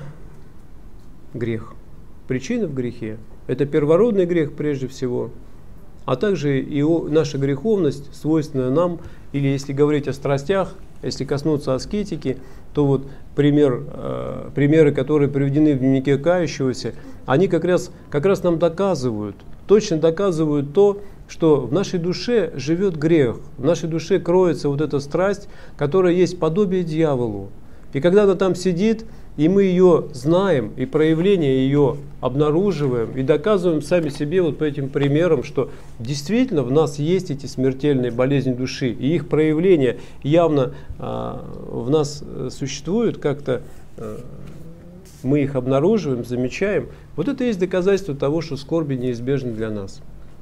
[SPEAKER 1] грех. Причина в грехе. Это первородный грех прежде всего, а также и наша греховность, свойственная нам, или если говорить о страстях, если коснуться аскетики, то вот примеры, которые приведены в дневнике кающегося, они как раз нам доказывают, точно доказывают то, что в нашей душе живет грех, в нашей душе кроется вот эта страсть, которая есть подобие дьяволу. И когда она там сидит, и мы ее знаем, и проявление ее обнаруживаем, и доказываем сами себе вот по этим примерам, что действительно в нас есть эти смертельные болезни души, и их проявление явно в нас существует, как-то мы их обнаруживаем, замечаем. Вот это и есть доказательство того, что скорби неизбежны для нас.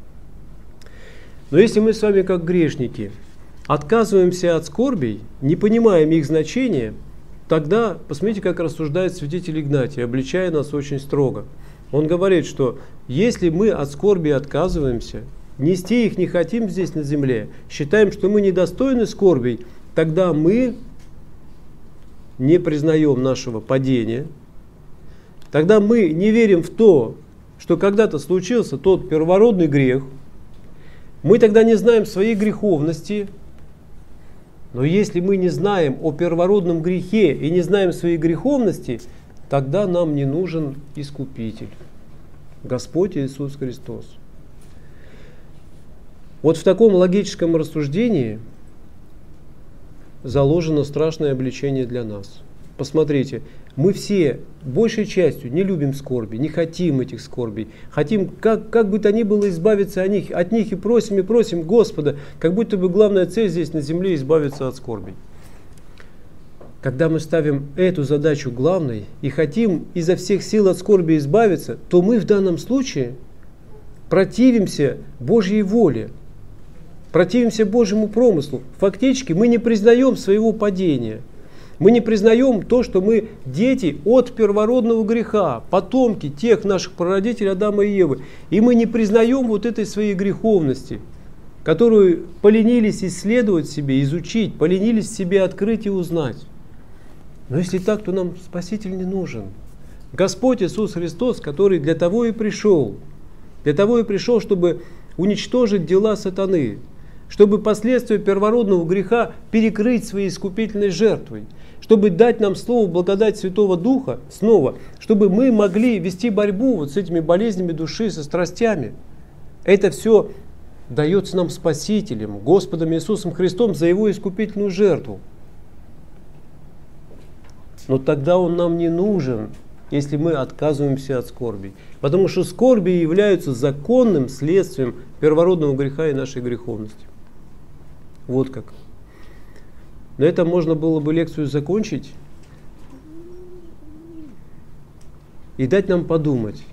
[SPEAKER 1] Но если мы с вами, как грешники, отказываемся от скорбей, не понимаем их значения, тогда посмотрите, как рассуждает святитель Игнатий, обличая нас очень строго. Он говорит, что если мы от скорби отказываемся, нести их не хотим здесь на земле, считаем, что мы недостойны скорбей, тогда мы не признаем нашего падения, тогда мы не верим в то, что когда-то случился тот первородный грех, мы тогда не знаем своей греховности. Но если мы не знаем о первородном грехе и не знаем своей греховности, тогда нам не нужен Искупитель, Господь Иисус Христос. Вот в таком логическом рассуждении заложено страшное обличение для нас. Посмотрите, мы все большей частью не любим скорби, не хотим этих скорбей. Хотим, как бы то ни было, избавиться от них и просим Господа, как будто бы главная цель здесь на земле избавиться от скорбей. Когда мы ставим эту задачу главной и хотим изо всех сил от скорби избавиться, то мы в данном случае противимся Божьей воле, противимся Божьему промыслу. Фактически мы не признаем своего падения. Мы не признаем то, что мы дети от первородного греха, потомки тех наших прародителей Адама и Евы. И мы не признаем вот этой своей греховности, которую поленились исследовать в себе, изучить, поленились в себе открыть и узнать. Но если так, то нам Спаситель не нужен. Господь Иисус Христос, который для того и пришел, чтобы уничтожить дела сатаны, чтобы последствия первородного греха перекрыть своей искупительной жертвой, чтобы дать нам слово благодать Святого Духа снова, чтобы мы могли вести борьбу вот с этими болезнями души, со страстями. Это все дается нам Спасителем, Господом Иисусом Христом за Его искупительную жертву. Но тогда Он нам не нужен, если мы отказываемся от скорби. Потому что скорби являются законным следствием первородного греха и нашей греховности. Вот как. На этом можно было бы лекцию закончить и дать нам подумать.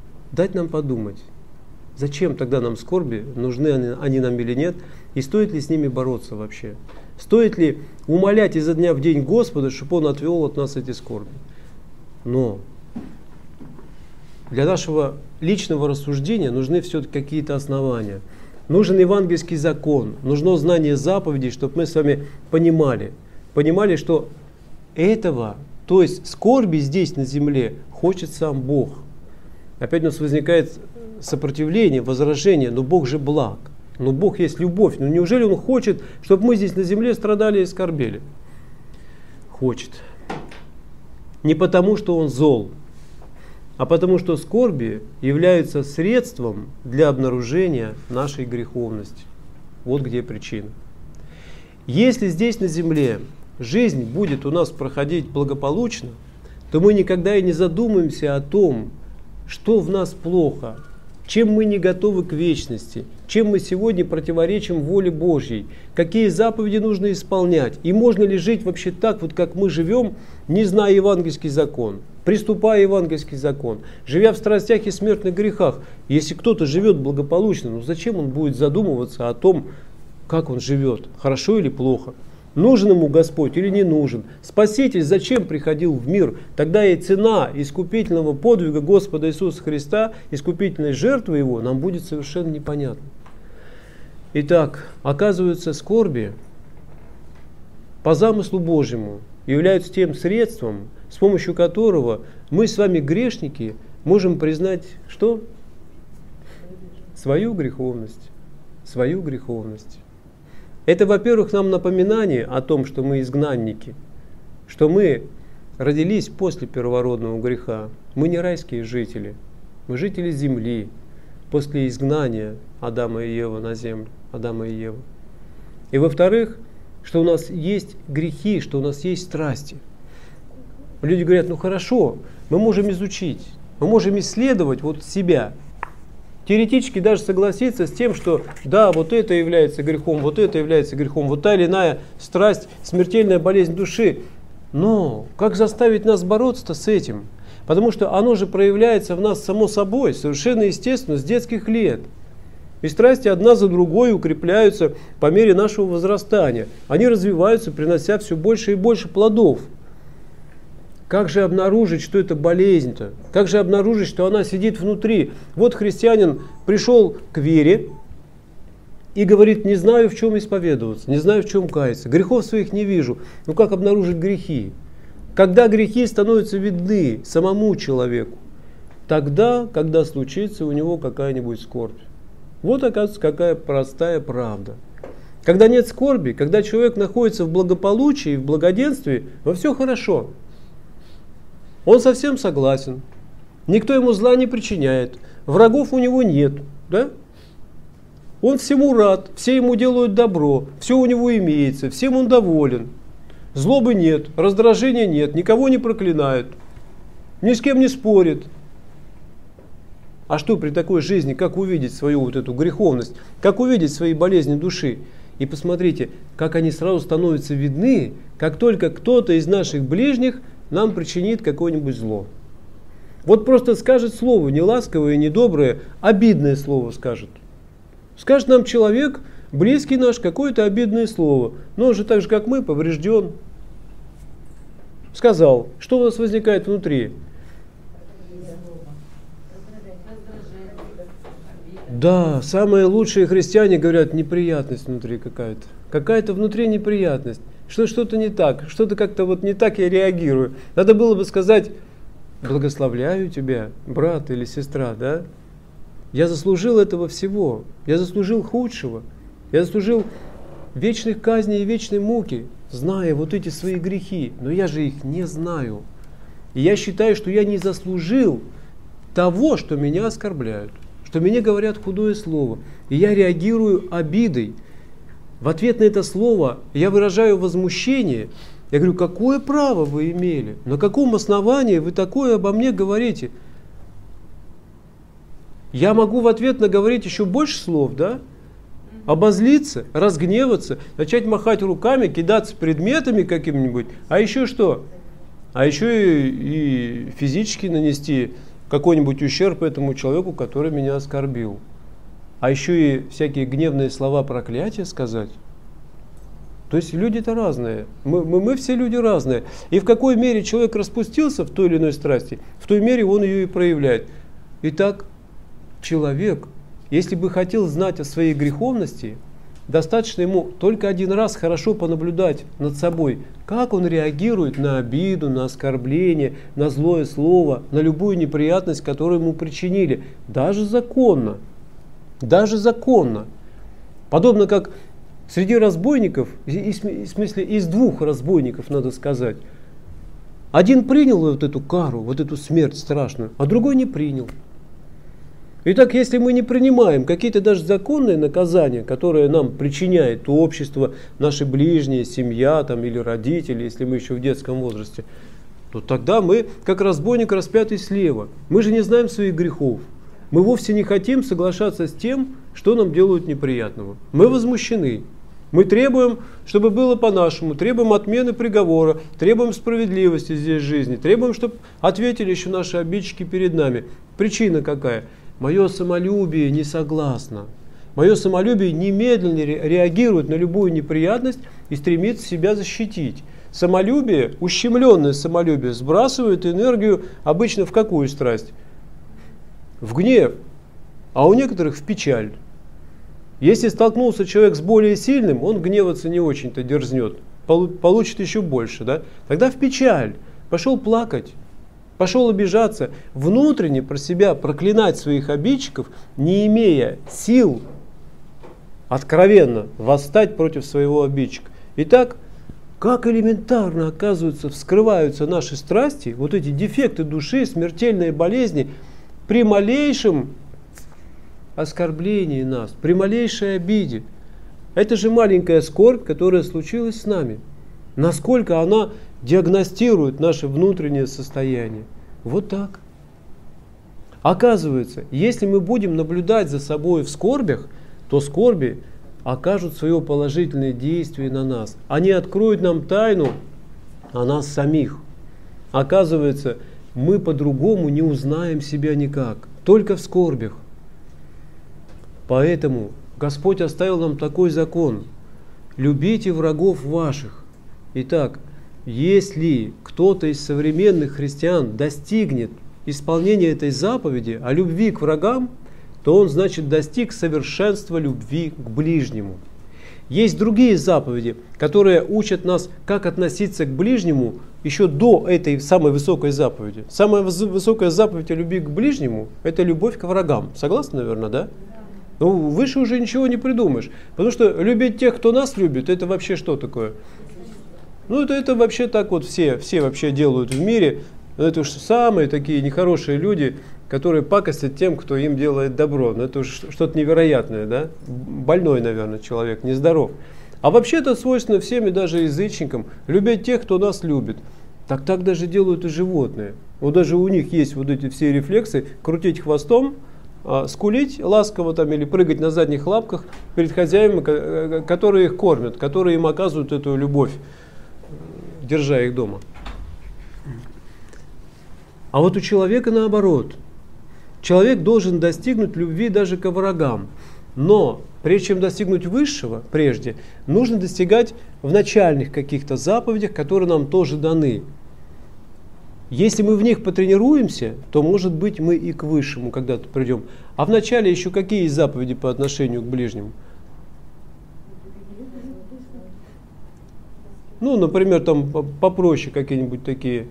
[SPEAKER 1] Зачем тогда нам скорби, нужны они нам или нет, и стоит ли с ними бороться вообще? Стоит ли умолять изо дня в день Господа, чтобы Он отвел от нас эти скорби? Но для нашего личного рассуждения нужны все-таки какие-то основания. Нужен евангельский закон, нужно знание заповедей, чтобы мы с вами понимали, что этого, то есть скорби здесь на земле, хочет сам Бог. Опять у нас возникает сопротивление, возражение, но Бог же благ, но Бог есть любовь. Но неужели Он хочет, чтобы мы здесь на земле страдали и скорбели? Хочет. Не потому, что Он зол, а потому что скорби являются средством для обнаружения нашей греховности. Вот где причина. Если здесь на земле жизнь будет у нас проходить благополучно, то мы никогда и не задумаемся о том, что в нас плохо, чем мы не готовы к вечности, чем мы сегодня противоречим воле Божьей, какие заповеди нужно исполнять, и можно ли жить вообще так, вот как мы живем, не зная евангельский закон, приступая евангельский закон, живя в страстях и смертных грехах. Если кто-то живет благополучно, ну зачем он будет задумываться о том, как он живет, хорошо или плохо? Нужен ему Господь или не нужен? Спаситель зачем приходил в мир? Тогда и цена искупительного подвига Господа Иисуса Христа, искупительной жертвы Его, нам будет совершенно непонятна. Итак, оказывается, скорби по замыслу Божьему являются тем средством, с помощью которого мы с вами, грешники, можем признать что? Свою греховность. Свою греховность. Это, во-первых, нам напоминание о том, что мы изгнанники, что мы родились после первородного греха. Мы не райские жители, мы жители земли после изгнания Адама и Евы на землю, Адама и Евы. И, во-вторых, что у нас есть грехи, что у нас есть страсти. Люди говорят, ну хорошо, мы можем изучить, мы можем исследовать вот себя. Теоретически даже согласиться с тем, что да, вот это является грехом, вот это является грехом, вот та или иная страсть, смертельная болезнь души. Но как заставить нас бороться с этим? Потому что оно же проявляется в нас само собой, совершенно естественно, с детских лет. И страсти одна за другой укрепляются по мере нашего возрастания. Они развиваются, принося все больше и больше плодов. Как же обнаружить, что это болезнь-то? Как же обнаружить, что она сидит внутри? Вот христианин пришел к вере и говорит, не знаю, в чем исповедоваться, не знаю, в чем каяться, грехов своих не вижу. Ну как обнаружить грехи? Когда грехи становятся видны самому человеку, тогда, когда случится у него какая-нибудь скорбь. Вот, оказывается, какая простая правда. Когда нет скорби, когда человек находится в благополучии, в благоденствии, во все хорошо. Он совсем согласен. Никто ему зла не причиняет. Врагов у него нет. Да? Он всему рад, все ему делают добро, все у него имеется, всем он доволен. Злобы нет, раздражения нет, никого не проклинает, ни с кем не спорит. А что при такой жизни, как увидеть свою вот эту греховность, как увидеть свои болезни души? И посмотрите, как они сразу становятся видны, как только кто-то из наших ближних нам причинит какое-нибудь зло. Вот просто скажет слово неласковое, недоброе, обидное слово скажет. Скажет нам человек, близкий наш, какое-то обидное слово, но он же так же, как мы, поврежден. Сказал, что у нас возникает внутри? Да, самые лучшие христиане говорят, неприятность внутри какая-то. Какая-то внутри неприятность. Что-то не так, что-то как-то вот не так я реагирую. Надо было бы сказать, благословляю тебя, брат или сестра, да? Я заслужил этого всего, я заслужил худшего, я заслужил вечных казней и вечной муки, зная вот эти свои грехи, но я же их не знаю. И я считаю, что я не заслужил того, что меня оскорбляют, что мне говорят худое слово, и я реагирую обидой. В ответ на это слово я выражаю возмущение. Я говорю, какое право вы имели? На каком основании вы такое обо мне говорите? Я могу в ответ наговорить еще больше слов, да? Обозлиться, разгневаться, начать махать руками, кидаться предметами каким-нибудь. А еще что? А еще и физически нанести какой-нибудь ущерб этому человеку, который меня оскорбил. А еще и всякие гневные слова проклятия сказать. То есть люди-то разные. Мы все люди разные. И в какой мере человек распустился в той или иной страсти, в той мере он ее и проявляет. Итак, человек, если бы хотел знать о своей греховности, достаточно ему только один раз хорошо понаблюдать над собой, как он реагирует на обиду, на оскорбление, на злое слово, на любую неприятность, которую ему причинили. Даже законно. Даже законно. Подобно как среди разбойников, в смысле из двух разбойников, надо сказать, один принял вот эту кару, вот эту смерть страшную, а другой не принял. Итак, если мы не принимаем какие-то даже законные наказания, которые нам причиняет общество, наши ближние, семья там, или родители, если мы еще в детском возрасте, то тогда мы, как разбойник, распятый слева. Мы же не знаем своих грехов. Мы вовсе не хотим соглашаться с тем, что нам делают неприятного. Мы возмущены. Мы требуем, чтобы было по-нашему, требуем отмены приговора, требуем справедливости здесь в жизни, требуем, чтобы ответили еще наши обидчики перед нами. Причина какая? Мое самолюбие не согласно. Мое самолюбие немедленно реагирует на любую неприятность и стремится себя защитить. Самолюбие, ущемленное самолюбие, сбрасывает энергию обычно в какую страсть? В гнев, а у некоторых в печаль. Если столкнулся человек с более сильным, он гневаться не очень-то дерзнет, получит еще больше, да? Тогда в печаль, пошел плакать, пошел обижаться, внутренне про себя проклинать своих обидчиков, не имея сил откровенно восстать против своего обидчика. Итак, как элементарно, оказывается, вскрываются наши страсти, вот эти дефекты души, смертельные болезни, при малейшем оскорблении нас, при малейшей обиде. Это же маленькая скорбь, которая случилась с нами. насколько она диагностирует наше внутреннее состояние. Вот так. Оказывается, если мы будем наблюдать за собой в скорбях, то скорби окажут свое положительное действие на нас. Они откроют нам тайну о нас самих. Оказывается, мы по-другому не узнаем себя никак, только в скорбях. Поэтому Господь оставил нам такой закон: любите врагов ваших. Итак, если кто-то из современных христиан достигнет исполнения этой заповеди о любви к врагам, то он, значит, достиг совершенства любви к ближнему. Есть другие заповеди, которые учат нас, как относиться к ближнему еще до этой самой высокой заповеди. Самая высокая заповедь о любви к ближнему – это любовь к врагам. Согласны, наверное, да? Ну, выше уже ничего не придумаешь. Потому что любить тех, кто нас любит, это вообще что такое? Ну, это вообще так вот все вообще делают в мире. Это уж самые такие нехорошие люди, которые пакостят тем, кто им делает добро. Но это уж что-то невероятное, да? Больной, наверное, человек, нездоров. А вообще это свойственно всем, и даже язычникам, любить тех, кто нас любит. Так даже делают и животные. Вот даже у них есть вот эти все рефлексы: крутить хвостом, скулить ласково там или прыгать на задних лапках перед хозяевами, которые их кормят, которые им оказывают эту любовь, держа их дома. А вот у человека наоборот. Человек должен достигнуть любви даже к врагам. Но прежде чем достигнуть высшего, нужно достигать в начальных каких-то заповедях, которые нам тоже даны. Если мы в них потренируемся, то, может быть, мы и к высшему когда-то придем. А в начале еще какие заповеди по отношению к ближнему? Ну, например, там попроще какие-нибудь такие.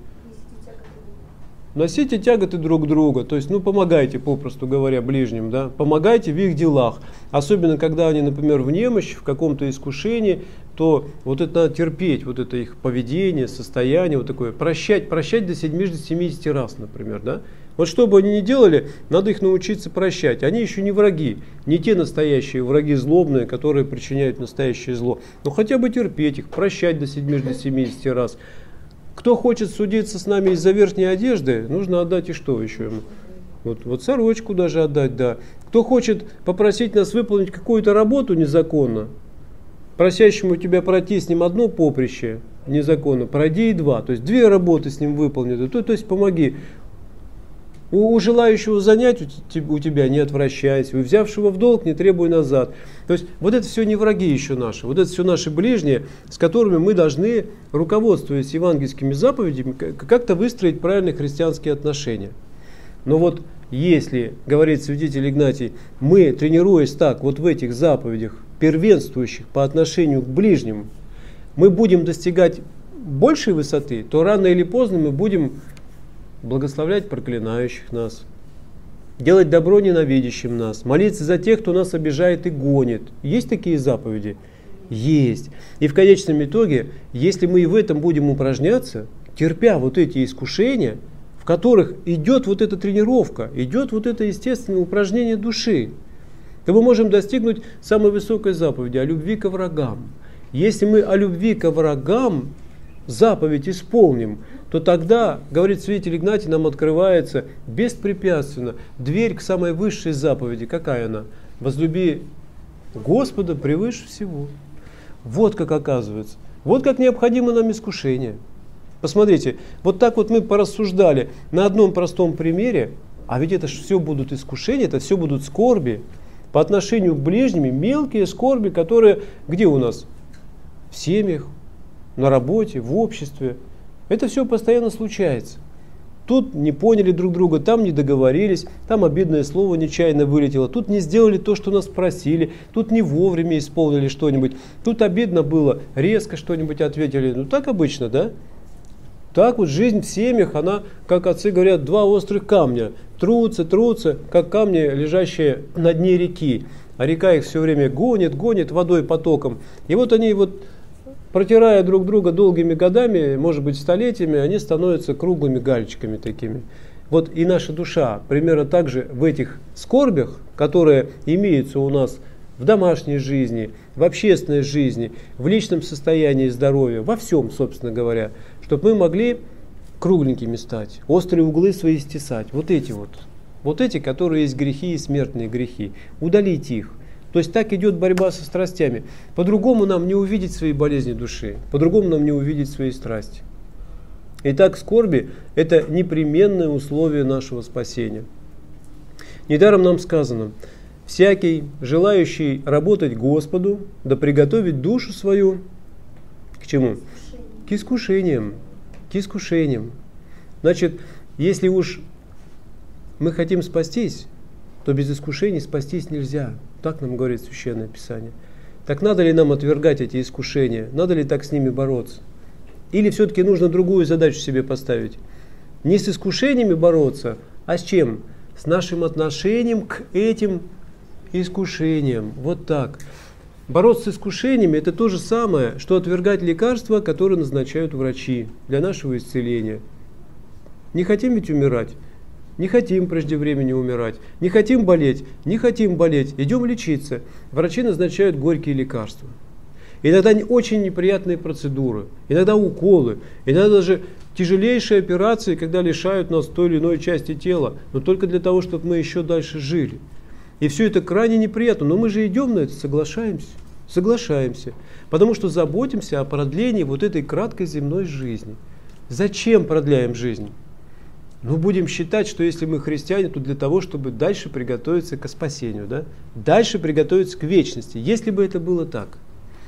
[SPEAKER 1] Носите тяготы друг друга, то есть, помогайте, попросту говоря, ближним, да, помогайте в их делах. Особенно, когда они, например, в немощи, в каком-то искушении, то вот это надо терпеть, вот это их поведение, состояние, вот такое, прощать до 70 раз, например, да. Вот что бы они ни делали, надо их научиться прощать. Они еще не враги, не те настоящие враги злобные, которые причиняют настоящее зло. Но хотя бы терпеть их, прощать до 70 раз. Кто хочет судиться с нами из-за верхней одежды, нужно отдать и что еще ему? Вот сорочку даже отдать, да. Кто хочет попросить нас выполнить какую-то работу незаконно, просящему тебя пройти с ним одно поприще незаконно, пройди и два. То есть 2 работы с ним выполнить, то есть помоги. У желающего занять у тебя не отвращайся, у взявшего в долг не требуй назад. То есть вот это все не враги еще наши, вот это все наши ближние, с которыми мы должны, руководствуясь евангельскими заповедями, как-то выстроить правильные христианские отношения. Но вот если, говорит святитель Игнатий, мы, тренируясь так вот в этих заповедях, первенствующих по отношению к ближним, мы будем достигать большей высоты, то рано или поздно мы будем благословлять проклинающих нас, делать добро ненавидящим нас, молиться за тех, кто нас обижает и гонит. Есть такие заповеди? Есть. И в конечном итоге, если мы и в этом будем упражняться, терпя вот эти искушения, в которых идет вот эта тренировка, идет вот это естественное упражнение души, то мы можем достигнуть самой высокой заповеди о любви ко врагам. Если мы о любви ко врагам заповедь исполним, то тогда, говорит святитель Игнатий, нам открывается беспрепятственно дверь к самой высшей заповеди. Какая она? Возлюби Господа превыше всего. Вот как оказывается. Вот как необходимо нам искушение. Посмотрите, вот так вот мы порассуждали на одном простом примере, а ведь это же все будут искушения, это все будут скорби по отношению к ближним, мелкие скорби, которые где у нас? В семьях, на работе, в обществе. Это все постоянно случается. Тут не поняли друг друга, там не договорились, там обидное слово нечаянно вылетело, тут не сделали то, что нас просили, тут не вовремя исполнили что-нибудь, тут обидно было, резко что-нибудь ответили. Ну так обычно, да? Так вот жизнь в семьях, она, как отцы говорят, 2 острых камня. Трутся, как камни, лежащие на дне реки. А река их все время гонит водой потоком. И вот они протирая друг друга долгими годами, может быть столетиями, они становятся круглыми галечками такими. Вот и наша душа примерно так же в этих скорбях, которые имеются у нас в домашней жизни, в общественной жизни, в личном состоянии здоровья, во всем, собственно говоря, чтобы мы могли кругленькими стать, острые углы свои стесать. Вот эти, которые есть грехи и смертные грехи. Удалить их. То есть так идет борьба со страстями. По-другому нам не увидеть свои болезни души, по-другому нам не увидеть свои страсти. Итак, скорби – это непременное условие нашего спасения. Недаром нам сказано: всякий, желающий работать Господу, да приготовить душу свою к чему? К искушениям. К искушениям. Значит, если уж мы хотим спастись, то без искушений спастись нельзя. Так нам говорит Священное Писание. Так надо ли нам отвергать эти искушения? Надо ли так с ними бороться? Или все-таки нужно другую задачу себе поставить? Не с искушениями бороться, а с чем? С нашим отношением к этим искушениям. Вот так. Бороться с искушениями – это то же самое, что отвергать лекарства, которые назначают врачи для нашего исцеления. Не хотим ведь умирать? Не хотим прежде времени умирать. Не хотим болеть? Не хотим болеть. Идем лечиться. Врачи назначают горькие лекарства. Иногда очень неприятные процедуры, иногда уколы, иногда даже тяжелейшие операции, когда лишают нас той или иной части тела, но только для того, чтобы мы еще дальше жили. И все это крайне неприятно, но мы же идем на это, соглашаемся, потому что заботимся о продлении вот этой краткой земной жизни. Зачем продляем жизнь? Ну, будем считать, что если мы христиане, то для того, чтобы дальше приготовиться к спасению, да? Дальше приготовиться к вечности. Если бы это было так,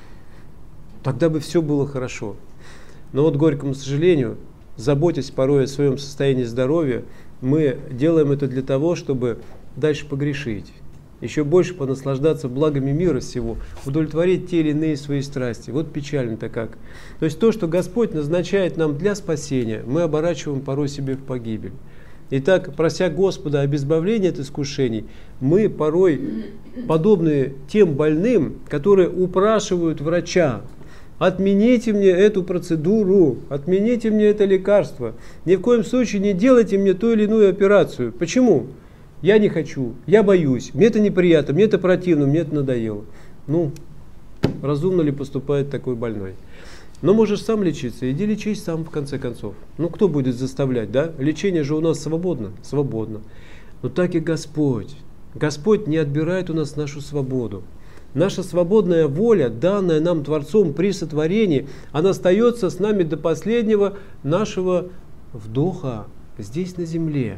[SPEAKER 1] тогда бы все было хорошо. Но вот, к горькому сожалению, заботясь порой о своем состоянии здоровья, мы делаем это для того, чтобы дальше погрешить, еще больше понаслаждаться благами мира сего, удовлетворить те или иные свои страсти. Вот печально-то как. То есть то, что Господь назначает нам для спасения, мы оборачиваем порой себе в погибель. Итак, прося Господа об избавлении от искушений, мы порой подобны тем больным, которые упрашивают врача: отмените мне эту процедуру, отмените мне это лекарство, ни в коем случае не делайте мне ту или иную операцию. Почему? Я не хочу, я боюсь, мне это неприятно, мне это противно, мне это надоело. Ну, разумно ли поступает такой больной? Но можешь сам лечиться, иди лечись сам в конце концов. Ну, кто будет заставлять, да? Лечение же у нас свободно, свободно. Но так и Господь. Господь не отбирает у нас нашу свободу. Наша свободная воля, данная нам Творцом при сотворении, она остается с нами до последнего нашего вдоха здесь на земле.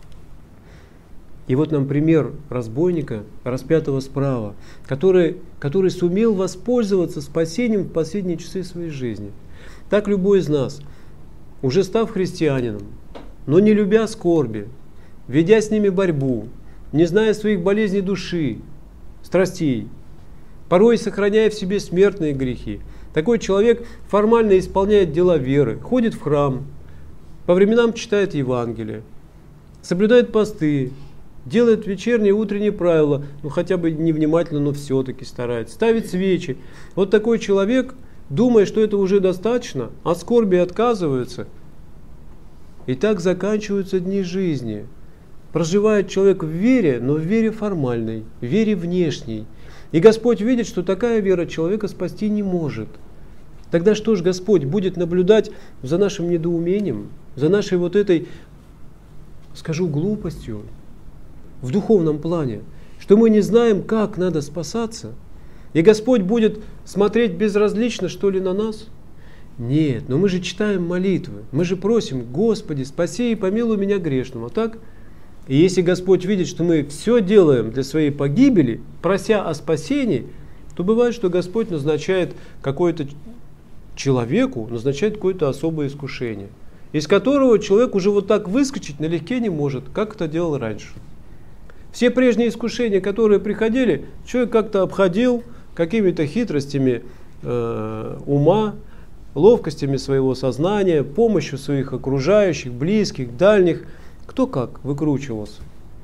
[SPEAKER 1] И вот нам пример разбойника, распятого справа, который сумел воспользоваться спасением в последние часы своей жизни. Так любой из нас, уже став христианином, но не любя скорби, ведя с ними борьбу, не зная своих болезней души, страстей, порой сохраняя в себе смертные грехи, такой человек формально исполняет дела веры, ходит в храм, по временам читает Евангелие, соблюдает посты, делает вечерние и утренние правила, ну хотя бы невнимательно, но все-таки старается, ставит свечи. Вот такой человек, думая, что это уже достаточно, от скорби отказывается. И так заканчиваются дни жизни. Проживает человек в вере, но в вере формальной, в вере внешней. И Господь видит, что такая вера человека спасти не может. Тогда что ж Господь будет наблюдать за нашим недоумением, за нашей вот этой, скажу, глупостью в духовном плане, что мы не знаем, как надо спасаться, и Господь будет смотреть безразлично, что ли, на нас? Нет, но мы же читаем молитвы, мы же просим: Господи, спаси и помилуй меня грешного, так? И если Господь видит, что мы все делаем для своей погибели, прося о спасении, то бывает, что Господь назначает какое-то человеку, назначает какое-то особое искушение, из которого человек уже вот так выскочить налегке не может, как это делал раньше. Все прежние искушения, которые приходили, человек как-то обходил какими-то хитростями ума, ловкостями своего сознания, помощью своих окружающих, близких, дальних, кто как выкручивался.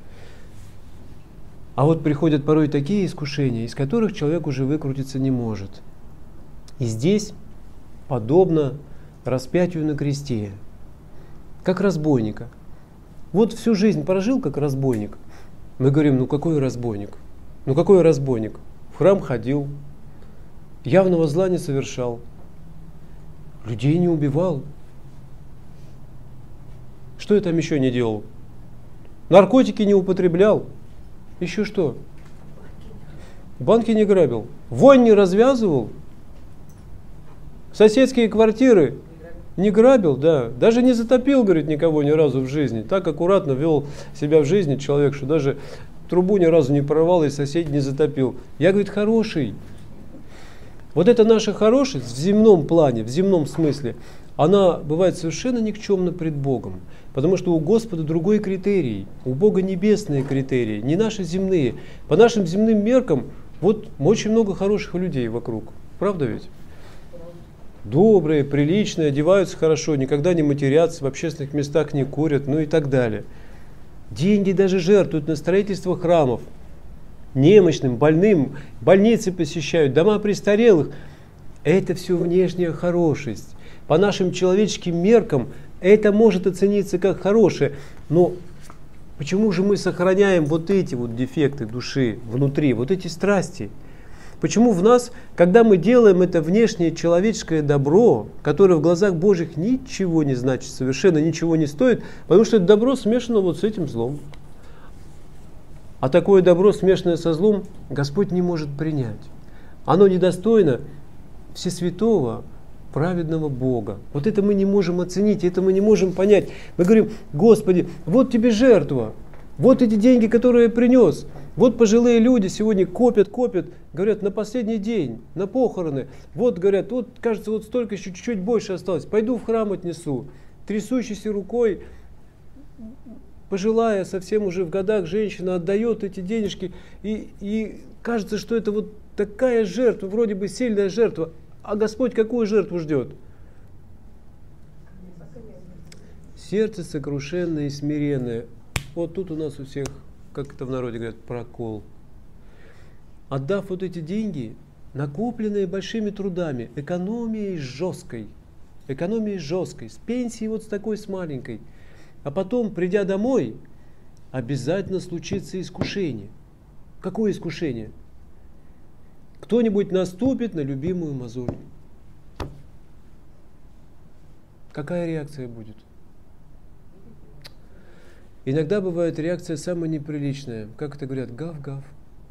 [SPEAKER 1] А вот приходят порой такие искушения, из которых человек уже выкрутиться не может. И здесь подобно распятию на кресте, как разбойника. Вот всю жизнь прожил как разбойник. Мы говорим: ну какой разбойник? Ну какой разбойник? В храм ходил, явного зла не совершал, людей не убивал. Что я там еще не делал? Наркотики не употреблял. Еще что? Банки не грабил. Войн не развязывал. Соседские квартиры не грабил, да. Даже не затопил, говорит, никого ни разу в жизни. Так аккуратно вел себя в жизни человек, что даже трубу ни разу не прорвал и соседей не затопил. Я, говорит, хороший. Вот эта наша хорошесть в земном плане, в земном смысле, она бывает совершенно никчемна пред Богом. Потому что у Господа другой критерий, у Бога небесные критерии, не наши земные. По нашим земным меркам вот очень много хороших людей вокруг. Правда ведь? Добрые, приличные, одеваются хорошо, никогда не матерятся, в общественных местах не курят, ну и так далее. Деньги даже жертвуют на строительство храмов. Немощным, больным, больницы посещают, дома престарелых. Это все внешняя хорошесть. По нашим человеческим меркам это может оцениться как хорошее. Но почему же мы сохраняем вот эти вот дефекты души внутри, вот эти страсти? Почему в нас, когда мы делаем это внешнее человеческое добро, которое в глазах Божьих ничего не значит, совершенно ничего не стоит, потому что это добро смешано вот с этим злом. А такое добро, смешанное со злом, Господь не может принять. Оно недостойно всесвятого, праведного Бога. Вот это мы не можем оценить, это мы не можем понять. Мы говорим: Господи, вот тебе жертва, вот эти деньги, которые я принес. Вот пожилые люди сегодня копят, говорят, на последний день, на похороны. Вот, говорят, вот, кажется, вот столько еще чуть-чуть больше осталось. Пойду в храм отнесу. Трясущейся рукой, пожилая, совсем уже в годах женщина отдает эти денежки. И кажется, что это вот такая жертва, вроде бы сильная жертва. А Господь какую жертву ждет? Сердце сокрушенное и смиренное. Вот тут у нас у всех, как это в народе говорят, прокол. Отдав вот эти деньги, накопленные большими трудами, экономией жесткой, с пенсией вот с такой, с маленькой, а потом, придя домой, обязательно случится искушение. Какое искушение? Кто-нибудь наступит на любимую мозоль. Какая реакция будет? Иногда бывает реакция самая неприличная. Как это говорят? Гав-гав.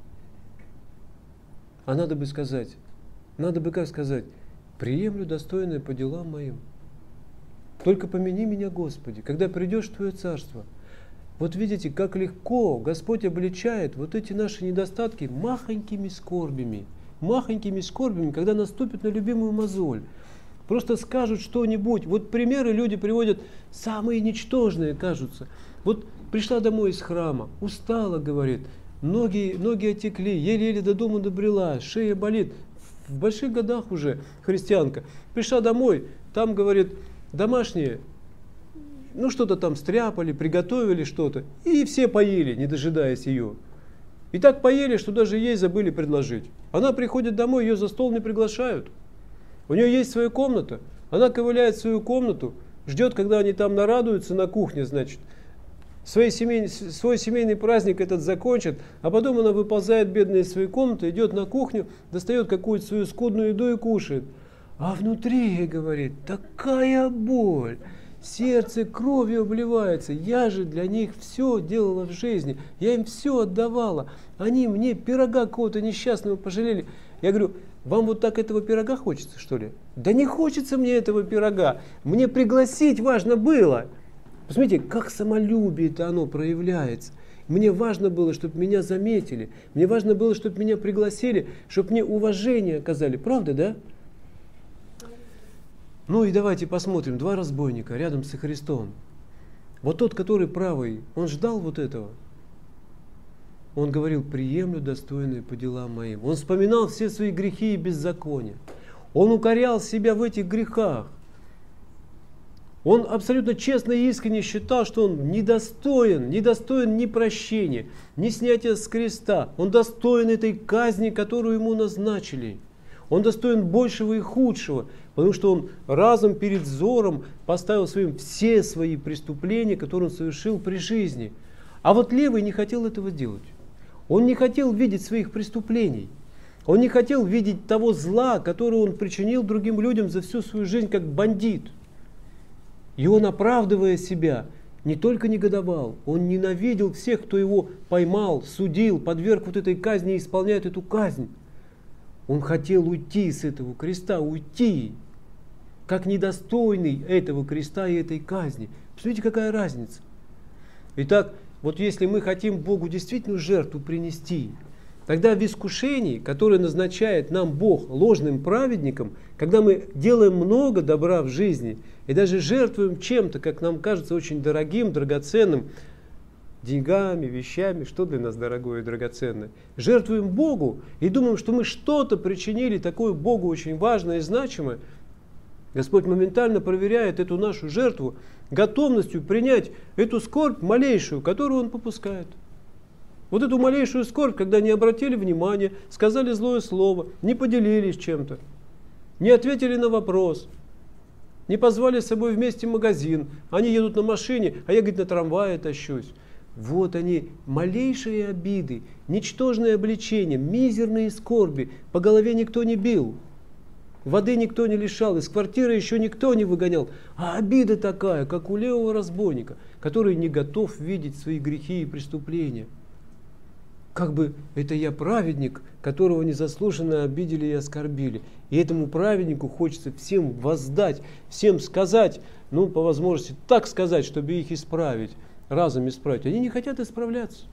[SPEAKER 1] А надо бы сказать, как сказать? Приемлю достойное по делам моим. Только помяни меня, Господи, когда придешь в Твое Царство. Вот видите, как легко Господь обличает вот эти наши недостатки махонькими скорбями, когда наступит на любимую мозоль. Просто скажут что-нибудь. Вот примеры люди приводят самые ничтожные, кажутся. Вот пришла домой из храма, устала, говорит, ноги отекли, еле-еле до дома добрела, шея болит. В больших годах уже христианка. Пришла домой, там, говорит, домашние, ну что-то там стряпали, приготовили что-то. И все поели, не дожидаясь ее. И так поели, что даже ей забыли предложить. Она приходит домой, ее за стол не приглашают. У нее есть своя комната. Она ковыляет в свою комнату, ждет, когда они там нарадуются на кухне, значит. Свой семейный праздник этот закончат, а потом она выползает, бедная, из своей комнаты, идет на кухню, достает какую-то свою скудную еду и кушает. А внутри, говорит, такая боль, сердце кровью обливается. Я же для них все делала в жизни, я им все отдавала. Они мне пирога какого-то несчастного пожалели. Я говорю: вам вот так этого пирога хочется, что ли? Да не хочется мне этого пирога, мне пригласить важно было. Посмотрите, как самолюбие-то оно проявляется. Мне важно было, чтобы меня заметили. Мне важно было, чтобы меня пригласили, чтобы мне уважение оказали. Правда, да? Ну и давайте посмотрим. Два разбойника рядом со Христом. Вот тот, который правый, он ждал вот этого. Он говорил: приемлю достойное по делам моим. Он вспоминал все свои грехи и беззакония. Он укорял себя в этих грехах. Он абсолютно честно и искренне считал, что он недостоин ни прощения, ни снятия с креста. Он достоин этой казни, которую ему назначили. Он достоин большего и худшего, потому что он разом перед взором поставил своим все свои преступления, которые он совершил при жизни. А вот левый не хотел этого делать. Он не хотел видеть своих преступлений. Он не хотел видеть того зла, которое он причинил другим людям за всю свою жизнь, как бандит. И он, оправдывая себя, не только негодовал, он ненавидел всех, кто его поймал, судил, подверг вот этой казни и исполняет эту казнь. Он хотел уйти с этого креста, уйти, как недостойный этого креста и этой казни. Посмотрите, какая разница. Итак, вот если мы хотим Богу действительно жертву принести, тогда в искушении, которое назначает нам Бог ложным праведником, когда мы делаем много добра в жизни и даже жертвуем чем-то, как нам кажется, очень дорогим, драгоценным, деньгами, вещами, что для нас дорогое и драгоценное, жертвуем Богу и думаем, что мы что-то причинили такое Богу очень важное и значимое, Господь моментально проверяет эту нашу жертву готовностью принять эту скорбь малейшую, которую Он попускает. Вот эту малейшую скорбь, когда не обратили внимания, сказали злое слово, не поделились чем-то, не ответили на вопрос, не позвали с собой вместе в магазин, они едут на машине, а я, говорит, на трамвае тащусь. Вот они, малейшие обиды, ничтожное обличение, мизерные скорби, по голове никто не бил. Воды никто не лишал, из квартиры еще никто не выгонял. А обида такая, как у левого разбойника, который не готов видеть свои грехи и преступления. Как бы это я праведник, которого незаслуженно обидели и оскорбили. И этому праведнику хочется всем воздать, всем сказать, ну, по возможности так сказать, чтобы их исправить, разом исправить. Они не хотят исправляться.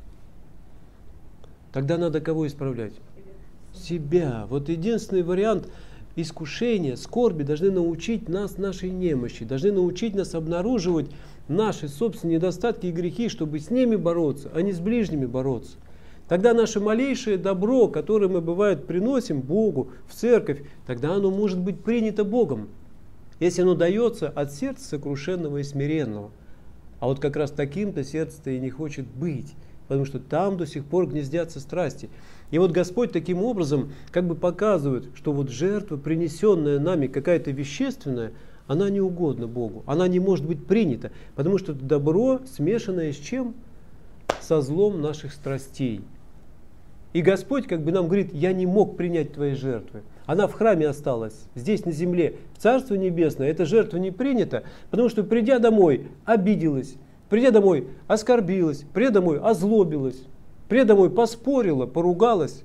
[SPEAKER 1] Тогда надо кого исправлять? Себя. Вот единственный вариант искушения, скорби должны научить нас нашей немощи, должны научить нас обнаруживать наши собственные недостатки и грехи, чтобы с ними бороться, а не с ближними бороться. Тогда наше малейшее добро, которое мы, бывает, приносим Богу, в церковь, тогда оно может быть принято Богом, если оно дается от сердца сокрушенного и смиренного. А вот как раз таким-то сердце-то и не хочет быть, потому что там до сих пор гнездятся страсти. И вот Господь таким образом как бы показывает, что вот жертва, принесенная нами, какая-то вещественная, она не угодна Богу, она не может быть принята, потому что это добро, смешанное с чем? Со злом наших страстей. И Господь как бы нам говорит, я не мог принять твои жертвы. Она в храме осталась, здесь на земле, в Царство Небесное. Эта жертва не принята, потому что придя домой, обиделась, придя домой, оскорбилась, придя домой, озлобилась, придя домой, поспорила, поругалась.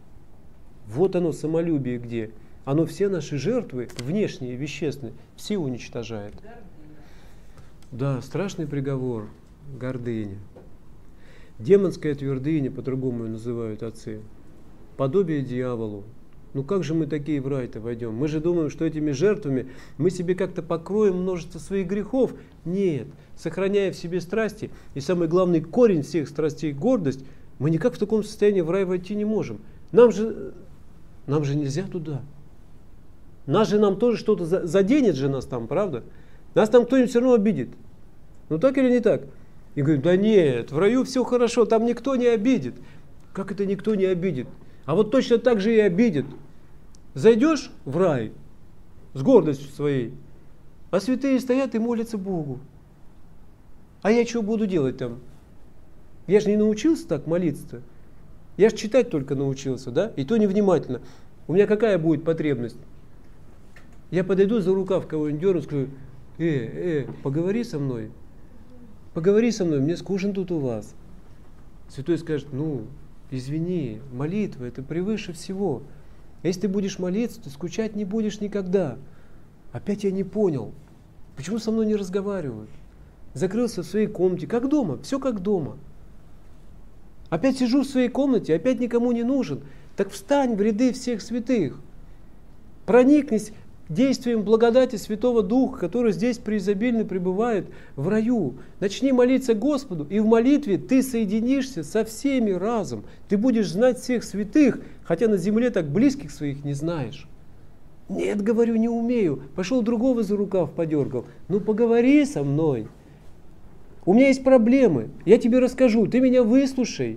[SPEAKER 1] Вот оно самолюбие где. Оно все наши жертвы, внешние, вещественные, все уничтожает. Да, страшный приговор, гордыня. Демонская твердыня, по-другому ее называют отцы. Подобие дьяволу. Ну как же мы такие в рай-то войдем? Мы же думаем, что этими жертвами мы себе как-то покроем множество своих грехов. Нет, сохраняя в себе страсти, и самый главный корень всех страстей – гордость, мы никак в таком состоянии в рай войти не можем. Нам же нельзя туда. Нам тоже что-то заденет же нас там, правда? Нас там кто-нибудь все равно обидит. Ну так или не так? И говорит, да нет, в раю все хорошо, там никто не обидит. Как это никто не обидит? А вот точно так же и обидит. Зайдешь в рай с гордостью своей, а святые стоят и молятся Богу. А я что буду делать там? Я же не научился так молиться-то. Я же читать только научился, да? И то невнимательно. У меня какая будет потребность? Я подойду за рукав кого-нибудь дерну, скажу, поговори со мной. Поговори со мной, мне скучно тут у вас. Святой скажет, ну, извини, молитва это превыше всего. Если ты будешь молиться, ты скучать не будешь никогда. Опять я не понял, почему со мной не разговаривают. Закрылся в своей комнате, как дома, все как дома. Опять сижу в своей комнате, опять никому не нужен. Так встань в ряды всех святых. Проникнись действием благодати Святого Духа, который здесь преизобильно пребывает в раю. Начни молиться Господу, и в молитве ты соединишься со всеми разом. Ты будешь знать всех святых, хотя на земле так близких своих не знаешь. Нет, говорю, не умею. Пошел другого за рукав подергал. Ну поговори со мной. У меня есть проблемы, я тебе расскажу, ты меня выслушай.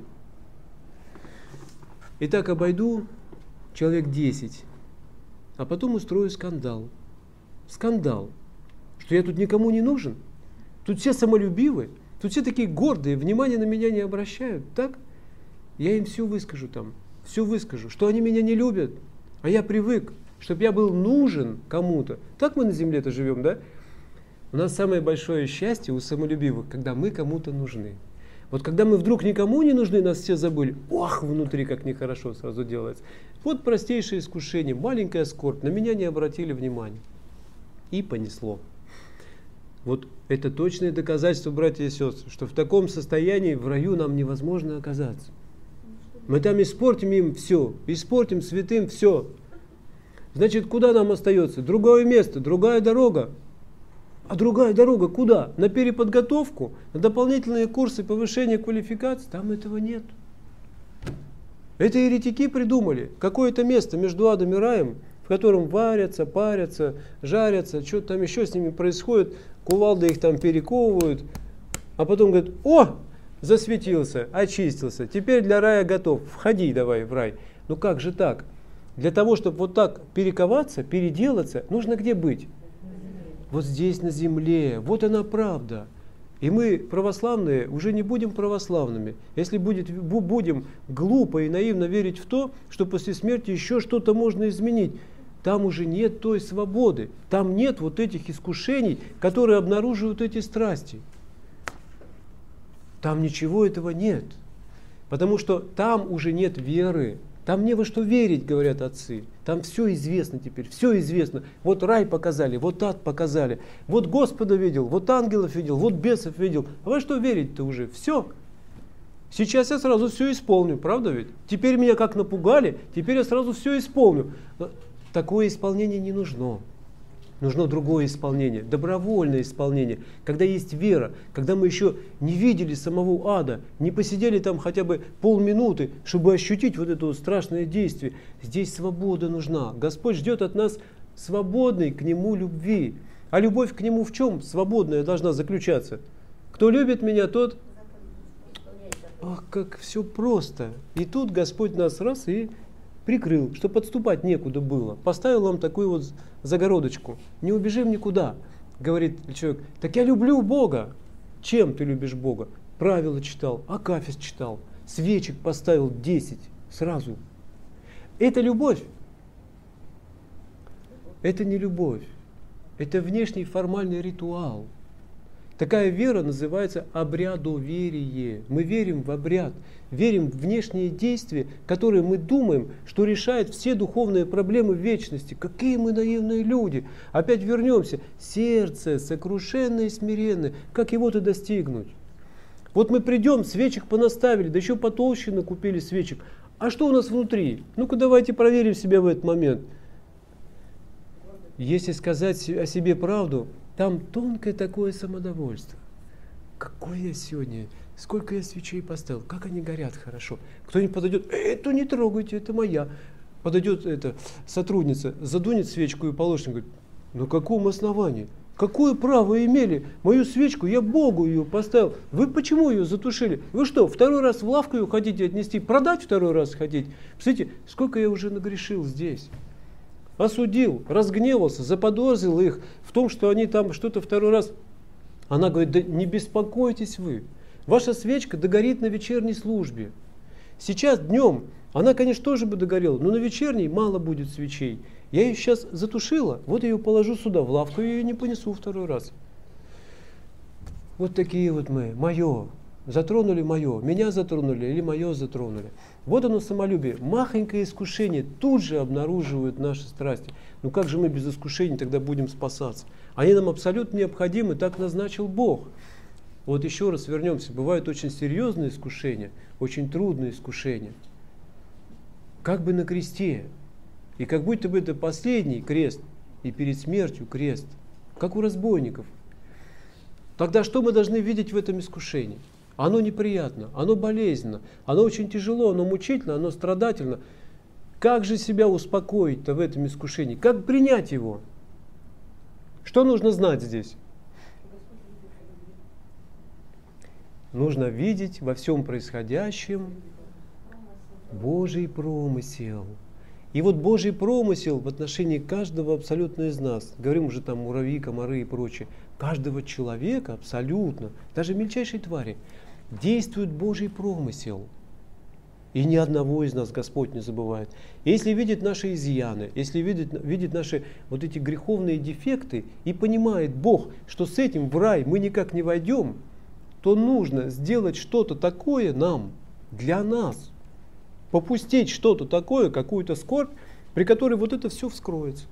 [SPEAKER 1] Итак, обойду человек 10. А потом устрою скандал. Скандал. Что я тут никому не нужен. Тут все самолюбивые. Тут все такие гордые, внимания на меня не обращают. Так? Я им все выскажу там. все выскажу, что они меня не любят, а я привык, чтобы я был нужен кому-то. Так мы на земле-то живем, да? У нас самое большое счастье у самолюбивых, когда мы кому-то нужны. Вот когда мы вдруг никому не нужны, нас все забыли, ох, внутри как нехорошо сразу делается. Вот простейшее искушение, маленькая скорбь, на меня не обратили внимания. И понесло. Вот это точное доказательство, братья и сестры, что в таком состоянии в раю нам невозможно оказаться. Мы там испортим им все, испортим святым все. Значит, куда нам остается? Другое место, другая дорога. А другая дорога куда? На переподготовку, на дополнительные курсы повышения квалификации? Там этого нет. Это еретики придумали. Какое-то место между адом и раем, в котором варятся, парятся, жарятся, что-то там еще с ними происходит, кувалды их там перековывают, а потом говорят, о, засветился, очистился, теперь для рая готов, входи давай в рай. Ну как же так? Для того, чтобы вот так перековаться, переделаться, нужно где быть? Вот здесь на земле, вот она правда. И мы, православные, уже не будем православными, если будем глупо и наивно верить в то, что после смерти еще что-то можно изменить. Там уже нет той свободы, там нет вот этих искушений, которые обнаруживают эти страсти. Там ничего этого нет, потому что там уже нет веры. Там не во что верить, говорят отцы. Там все известно теперь, все известно. Вот рай показали, вот ад показали. Вот Господа видел, вот ангелов видел, вот бесов видел. А во что верить-то уже? Все. Сейчас я сразу все исполню, правда ведь? Теперь меня как напугали, теперь я сразу все исполню. Но такое исполнение не нужно. Нужно другое исполнение, добровольное исполнение, когда есть вера, когда мы еще не видели самого ада, не посидели там хотя бы полминуты, чтобы ощутить вот это вот страшное действие. Здесь свобода нужна. Господь ждет от нас свободной к Нему любви. А любовь к Нему в чем свободная должна заключаться? Кто любит меня, тот... Ах, как все просто. И тут Господь нас раз и прикрыл, что подступать некуда было. Поставил вам такую вот загородочку. Не убежим никуда. Говорит человек, так я люблю Бога. Чем ты любишь Бога? Правила читал, акафист читал, свечек поставил 10 сразу. Это любовь. Это не любовь. Это внешний формальный ритуал. Такая вера называется обрядоверие. Мы верим в обряд, верим в внешние действия, которые мы думаем, что решают все духовные проблемы в вечности. Какие мы наивные люди! Опять вернемся. Сердце сокрушенное и смиренное. Как его-то достигнуть? Вот мы придем, свечек понаставили, да еще потолще накупили свечек. А что у нас внутри? Ну-ка давайте проверим себя в этот момент. Если сказать о себе правду, там тонкое такое самодовольство. Какой я сегодня, сколько я свечей поставил, как они горят хорошо. Кто-нибудь подойдет, эту не трогайте, это моя. Подойдет эта сотрудница, задунет свечку и положит, говорит, на каком основании? Какое право имели? Мою свечку, я Богу ее поставил. Вы почему ее затушили? Вы что, второй раз в лавку ее хотите отнести? Продать второй раз хотите? Посмотрите, сколько я уже нагрешил здесь. Осудил, разгневался, заподозрил их в том, что они там что-то второй раз. Она говорит, да не беспокойтесь вы. Ваша свечка догорит на вечерней службе. Сейчас днем она, конечно, тоже бы догорела, но на вечерней мало будет свечей. Я ее сейчас затушила, вот я ее положу сюда, в лавку, и ее не понесу второй раз. Вот такие вот мы, мое. Затронули мое, меня затронули или мое затронули. Вот оно самолюбие. Махонькое искушение тут же обнаруживают наши страсти. Ну как же мы без искушений тогда будем спасаться? Они нам абсолютно необходимы, так назначил Бог. Вот еще раз вернемся. Бывают очень серьезные искушения, очень трудные искушения. Как бы на кресте. И как будто бы это последний крест, и перед смертью крест. Как у разбойников. Тогда что мы должны видеть в этом искушении? Оно неприятно, оно болезненно, оно очень тяжело, оно мучительно, оно страдательно. Как же себя успокоить-то в этом искушении? Как принять его? Что нужно знать здесь? Нужно видеть во всем происходящем Божий промысел. И вот Божий промысел в отношении каждого абсолютно из нас, говорим уже там муравьи, комары и прочее, каждого человека абсолютно, даже мельчайшей твари, действует Божий промысел. И ни одного из нас Господь не забывает. Если видит наши изъяны, если видит наши вот эти греховные дефекты и понимает Бог, что с этим в рай мы никак не войдем, то нужно сделать что-то такое нам, для нас. Попустить что-то такое, какую-то скорбь, при которой вот это все вскроется.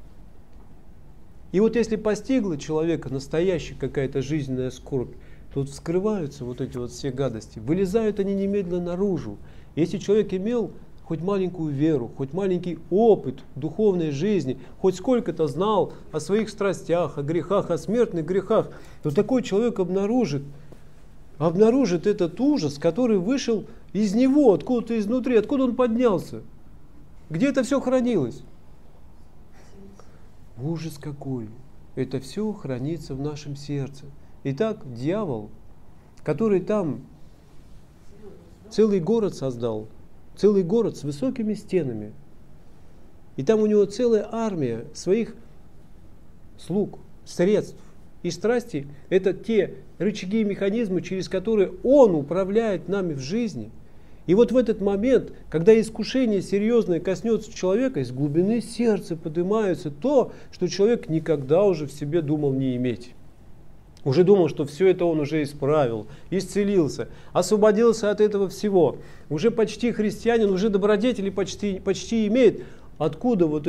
[SPEAKER 1] И вот если постигла человека настоящая какая-то жизненная скорбь, то вот вскрываются вот эти вот все гадости, вылезают они немедленно наружу. Если человек имел хоть маленькую веру, хоть маленький опыт духовной жизни, хоть сколько-то знал о своих страстях, о грехах, о смертных грехах, то такой человек обнаружит этот ужас, который вышел из него, откуда-то изнутри, откуда он поднялся, где это все хранилось. Ужас какой! Это все хранится в нашем сердце. Итак, дьявол, который там целый город создал, целый город с высокими стенами, и там у него целая армия своих слуг, средств и страсти, это те рычаги и механизмы, через которые он управляет нами в жизни. И вот в этот момент, когда искушение серьезное коснется человека, из глубины сердца поднимается то, что человек никогда уже в себе думал не иметь. Уже думал, что все это он уже исправил, исцелился, освободился от этого всего. Уже почти христианин, уже добродетели почти имеет. Откуда вот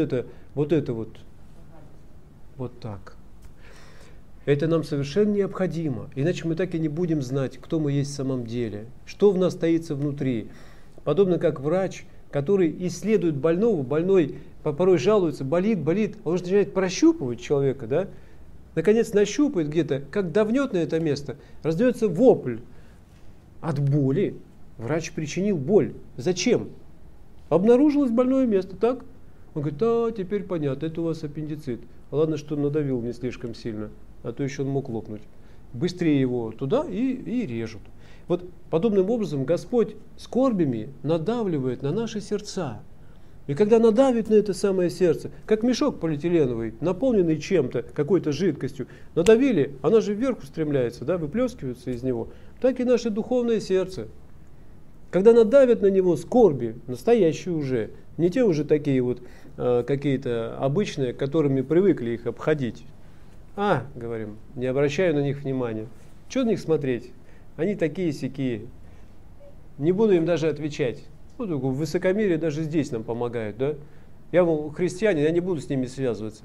[SPEAKER 1] так? Это нам совершенно необходимо, иначе мы так и не будем знать, кто мы есть в самом деле, что в нас таится внутри. Подобно как врач, который исследует больного, больной порой жалуется, болит, он начинает прощупывать человека, да? Наконец нащупает где-то, как давнет на это место, раздается вопль от боли. Врач причинил боль. Зачем? Обнаружилось больное место, так? Он говорит, теперь понятно, это у вас аппендицит. Ладно, что надавил не слишком сильно, а то еще он мог лопнуть. Быстрее его туда и режут. Вот подобным образом Господь скорбями надавливает на наши сердца. И когда надавит на это самое сердце, как мешок полиэтиленовый, наполненный чем-то, какой-то жидкостью, надавили, она же вверх устремляется, да, выплескивается из него, так и наше духовное сердце. Когда надавят на него скорби, настоящие уже, не те уже такие вот какие-то обычные, которыми привыкли их обходить. Говорим, не обращаю на них внимания. Что на них смотреть? Они такие-сякие. Не буду им даже отвечать. В высокомерие даже здесь нам помогают, да? Я, христианин, я не буду с ними связываться.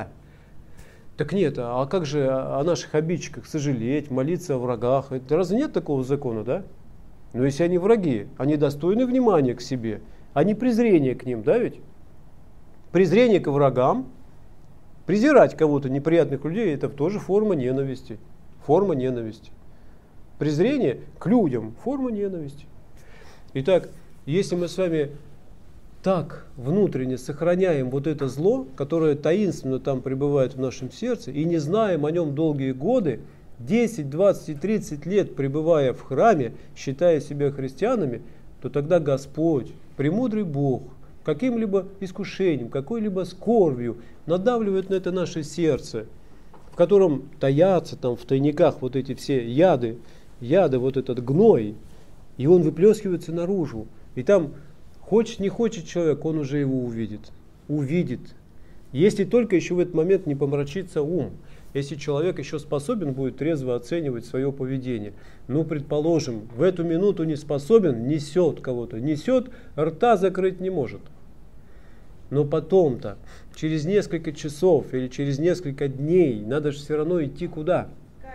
[SPEAKER 1] Так нет, а как же о наших обидчиках сожалеть, молиться о врагах? Это разве нет такого закона, да? Но если они враги, они достойны внимания к себе, а не презрения к ним, да ведь? Презрение к врагам, презирать кого-то, неприятных людей, это тоже форма ненависти. Форма ненависти. Презрение к людям, форма ненависти. Итак, если мы с вами так внутренне сохраняем вот это зло, которое таинственно там пребывает в нашем сердце, и не знаем о нем долгие годы, 10, 20 и 30 лет пребывая в храме, считая себя христианами, то тогда Господь, премудрый Бог, каким-либо искушением, какой-либо скорбью надавливает на это наше сердце, в котором таятся там в тайниках вот эти все яды, вот этот гной, и он выплескивается наружу. И там, хочет не хочет человек, он уже его увидит. Если только еще в этот момент не помрачится ум, если человек еще способен будет трезво оценивать свое поведение. Предположим, в эту минуту не способен, несет кого-то, рта закрыть не может. Но потом-то, через несколько часов или через несколько дней, надо же все равно идти куда?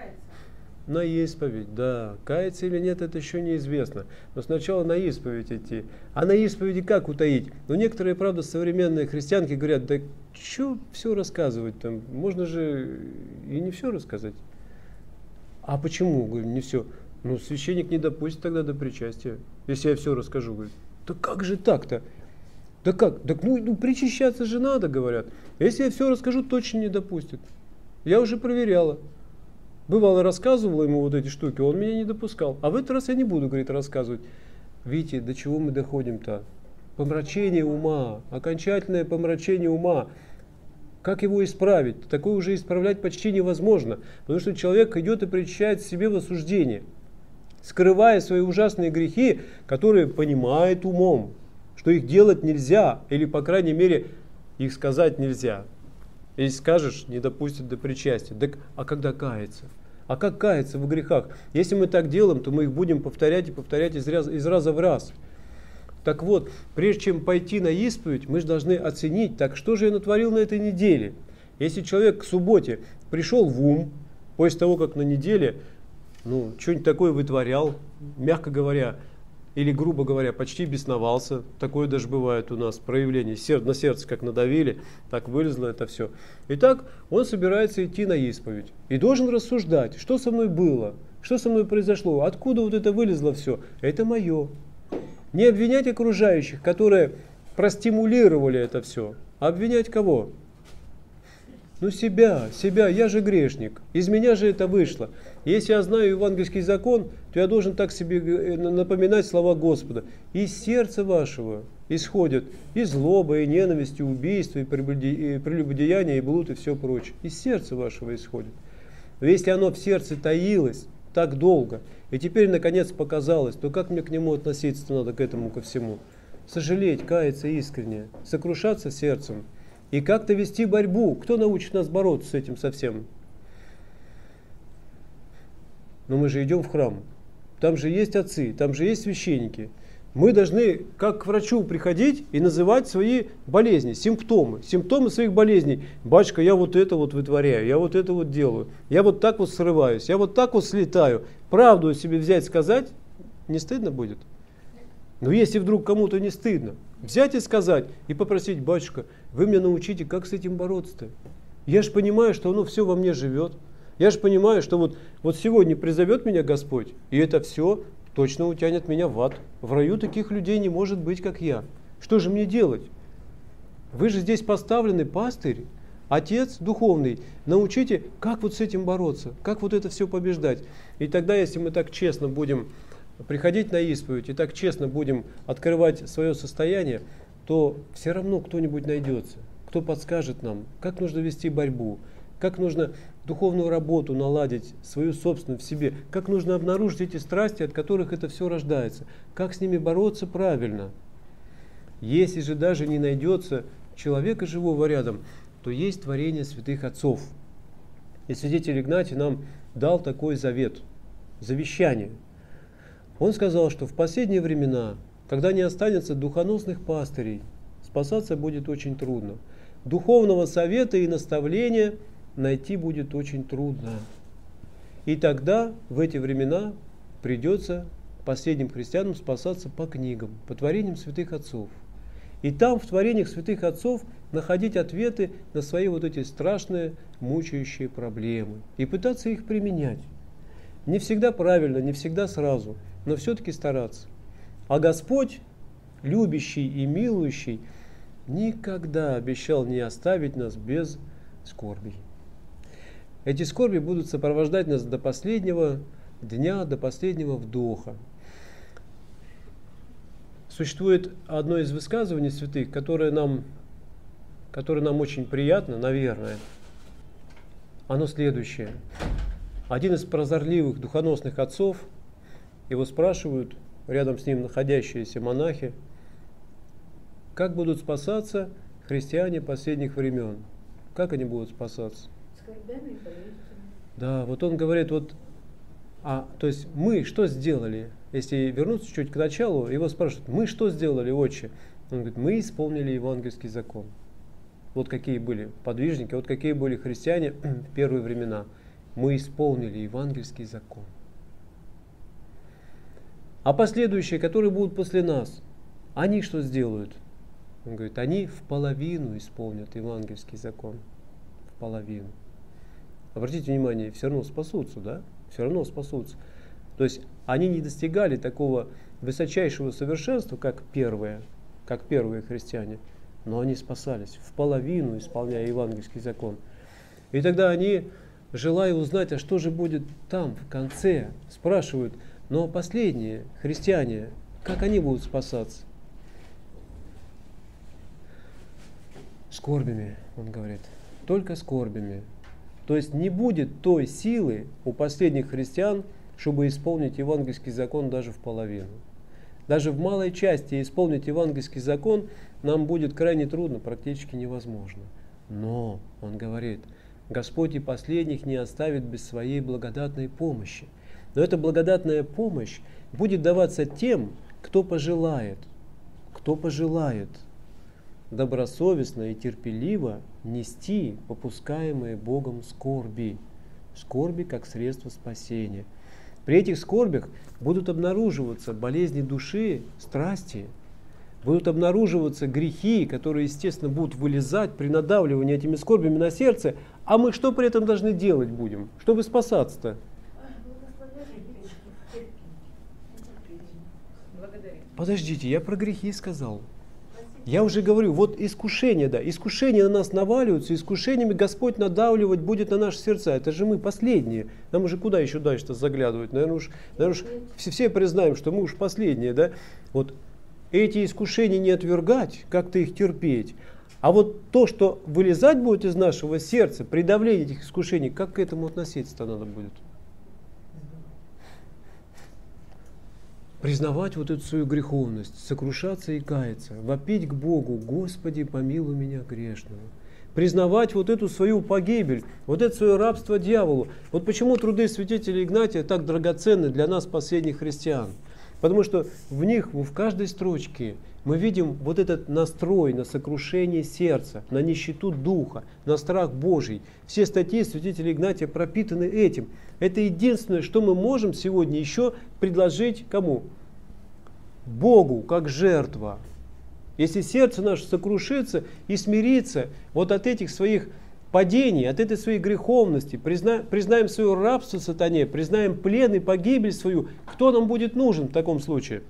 [SPEAKER 1] На исповедь, да. Каяться или нет, это еще неизвестно. Но сначала на исповедь идти. А на исповеди как утаить? Некоторые, правда, современные христианки говорят, да что все рассказывать там? Можно же и не все рассказать. А почему? Говорю, не все. Священник не допустит тогда до причастия, если я все расскажу. Говорит, да как же так-то? Да как? Так причащаться же надо, говорят. Если я все расскажу, точно не допустит. Я уже проверяла. Бывало, рассказывала ему вот эти штуки, он меня не допускал. А в этот раз я не буду, говорит, рассказывать. Видите, до чего мы доходим-то? Помрачение ума, окончательное помрачение ума. Как его исправить? Такое уже исправлять почти невозможно, потому что человек идет и причащает себе в осуждение. скрывая свои ужасные грехи, которые понимает умом, что их делать нельзя, или, по крайней мере, их сказать нельзя. Если скажешь, не допустят до причастия. Так, а когда каяться? А как каяться в грехах? Если мы так делаем, то мы их будем повторять и повторять из раза в раз. Так вот, прежде чем пойти на исповедь, мы же должны оценить, так что же я натворил на этой неделе? Если человек к субботе пришел в ум, после того, как на неделе, что-нибудь такое вытворял, мягко говоря, или, грубо говоря, почти бесновался, такое даже бывает у нас, проявление, на сердце как надавили, так вылезло это все. Итак, он собирается идти на исповедь и должен рассуждать, что со мной было, что со мной произошло, откуда вот это вылезло все, это мое. Не обвинять окружающих, которые простимулировали это все, а обвинять кого? Себя, я же грешник, из меня же это вышло. Если я знаю евангельский закон, то я должен так себе напоминать слова Господа. Из сердца вашего исходят и злоба, и ненависть, и убийство, и прелюбодеяние, и блуд, и все прочее. Из сердца вашего исходит. Но если оно в сердце таилось так долго, и теперь наконец показалось, то как мне к нему относиться надо, к этому, ко всему? Сожалеть, каяться искренне, сокрушаться сердцем. И как-то вести борьбу. Кто научит нас бороться с этим совсем? Но мы же идем в храм. Там же есть отцы, там же есть священники. Мы должны, как к врачу, приходить и называть свои болезни, симптомы своих болезней. Батюшка, я вот это вот вытворяю, я вот это вот делаю, я вот так вот срываюсь, я вот так вот слетаю. Правду себе взять, сказать, не стыдно будет? Но если вдруг кому-то не стыдно, взять и сказать, и попросить: батюшка, вы меня научите, как с этим бороться-то? Я же понимаю, что оно все во мне живет. Я же понимаю, что вот сегодня призовет меня Господь, и это все точно утянет меня в ад. В раю таких людей не может быть, как я. Что же мне делать? Вы же здесь поставлены, пастырь, отец духовный. Научите, как вот с этим бороться, как вот это все побеждать. И тогда, если мы так честно будем приходить на исповедь и так честно будем открывать свое состояние, то все равно кто-нибудь найдется, кто подскажет нам, как нужно вести борьбу, как нужно духовную работу наладить, свою собственную в себе, как нужно обнаружить эти страсти, от которых это все рождается, как с ними бороться правильно. Если же даже не найдется человека живого рядом, то есть творение святых отцов. И святитель Игнатий нам дал такой завет, завещание. Он сказал, что в последние времена, когда не останется духоносных пастырей, спасаться будет очень трудно. Духовного совета и наставления найти будет очень трудно. И тогда, в эти времена, придется последним христианам спасаться по книгам, по творениям святых отцов. И там, в творениях святых отцов, находить ответы на свои вот эти страшные, мучающие проблемы. И пытаться их применять. Не всегда правильно, не всегда сразу, но все-таки стараться. А Господь, любящий и милующий, никогда обещал не оставить нас без скорбей. Эти скорби будут сопровождать нас до последнего дня, до последнего вдоха. Существует одно из высказываний святых, которое нам очень приятно, наверное. Оно следующее. Один из прозорливых духоносных отцов, его спрашивают, рядом с ним находящиеся монахи, как будут спасаться христиане последних времен? Как они будут спасаться?
[SPEAKER 2] Скорбями и болезнями.
[SPEAKER 1] Да, вот он говорит, то есть мы что сделали? Если вернуться чуть к началу, его спрашивают, мы что сделали, отче? Он говорит, мы исполнили евангельский закон. Вот какие были подвижники, вот какие были христиане в первые времена. Мы исполнили евангельский закон. А последующие, которые будут после нас, они что сделают? Он говорит, они в половину исполнят евангельский закон. В половину. Обратите внимание, все равно спасутся, да? Все равно спасутся. То есть они не достигали такого высочайшего совершенства, как первые христиане, но они спасались, в половину исполняя евангельский закон. И тогда они, желая узнать, а что же будет там, в конце, спрашивают, но последние христиане, как они будут спасаться? Скорбями, он говорит, только скорбями. То есть не будет той силы у последних христиан, чтобы исполнить евангельский закон даже в половину. Даже в малой части исполнить евангельский закон нам будет крайне трудно, практически невозможно. Но, он говорит, Господь и последних не оставит без своей благодатной помощи. Но эта благодатная помощь будет даваться тем, кто пожелает добросовестно и терпеливо нести попускаемые Богом скорби. Скорби как средство спасения. При этих скорбях будут обнаруживаться болезни души, страсти, будут обнаруживаться грехи, которые, естественно, будут вылезать при надавливании этими скорбями на сердце. А мы что при этом должны делать будем, чтобы спасаться-то? Подождите, я про грехи сказал. Я уже говорю, вот искушения, да, искушения на нас наваливаются, искушениями Господь надавливать будет на наши сердца. Это же мы последние. Нам уже куда еще дальше-то заглядывать? Наверное, уж все признаем, что мы уж последние, да? Вот эти искушения не отвергать, как-то их терпеть. А вот то, что вылезать будет из нашего сердца, при давлении этих искушений, как к этому относиться-то надо будет? Признавать вот эту свою греховность, сокрушаться и каяться, вопить к Богу: Господи, помилуй меня грешного. Признавать вот эту свою погибель, вот это свое рабство дьяволу. Вот почему труды святителя Игнатия так драгоценны для нас, последних христиан. Потому что в них, в каждой строчке мы видим вот этот настрой на сокрушение сердца, на нищету духа, на страх Божий. Все статьи святителя Игнатия пропитаны этим. Это единственное, что мы можем сегодня еще предложить кому? Богу, как жертва. Если сердце наше сокрушится и смирится вот от этих своих падений, от этой своей греховности, признаем свое рабство сатане, признаем плен и погибель свою, кто нам будет нужен в таком случае?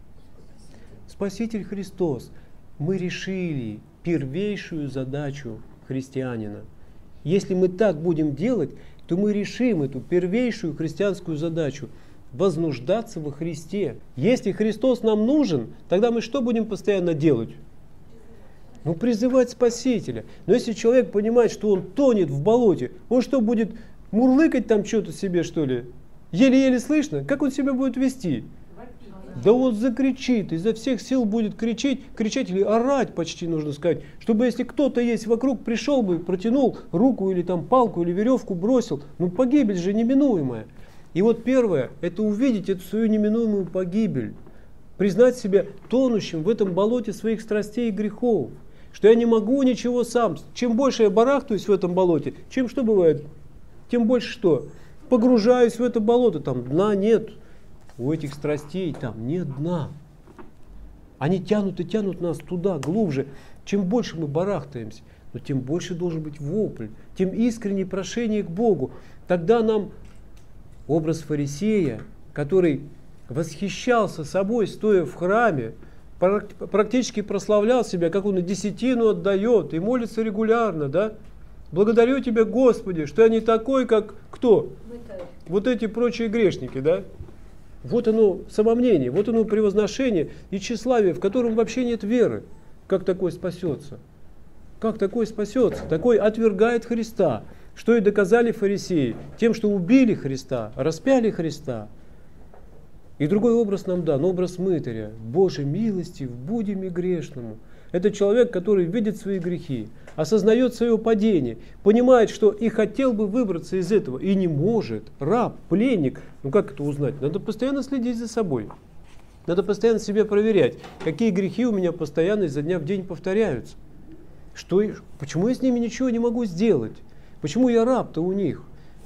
[SPEAKER 1] Спаситель Христос. Мы решили первейшую задачу христианина. Если мы так будем делать, то мы решим эту первейшую христианскую задачу – вознуждаться во Христе. Если Христос нам нужен, тогда мы что будем постоянно делать? Ну, призывать Спасителя. Но если человек понимает, что он тонет в болоте, он что, будет мурлыкать там что-то себе, что ли? Еле-еле слышно? Как он себя будет вести? Да он закричит, изо всех сил будет кричать или орать, почти нужно сказать, чтобы если кто-то есть вокруг, пришел бы, протянул руку или там палку или веревку бросил. Ну, погибель же неминуемая. И вот первое, это увидеть эту свою неминуемую погибель, признать себя тонущим в этом болоте своих страстей и грехов, что я не могу ничего сам. Чем больше я барахтаюсь в этом болоте, чем что бывает? Тем больше что? Погружаюсь в это болото, там дна нет. У этих страстей там нет дна. Они тянут и тянут нас туда, глубже. Чем больше мы барахтаемся, но тем больше должен быть вопль, тем искреннее прошение к Богу. Тогда нам образ фарисея, который восхищался собой, стоя в храме, практически прославлял себя, как он и десятину отдает, и молится регулярно, да? Благодарю Тебя, Господи, что я не такой, как кто? Вот эти прочие грешники, да? Вот оно самомнение, вот оно превозношение и тщеславие, в котором вообще нет веры. Как такой спасется? Как такой спасется? Такой отвергает Христа. Что и доказали фарисеи? Тем, что убили Христа, распяли Христа. И другой образ нам дан, образ мытаря. Боже, милостив, будем и грешному. Это человек, который видит свои грехи, осознает свое падение, понимает, что и хотел бы выбраться из этого, и не может. Раб, пленник. Ну как это узнать? Надо постоянно следить за собой. Надо постоянно себя проверять, какие грехи у меня постоянно изо дня в день повторяются. Почему я с ними ничего не могу сделать? Почему я раб-то у них?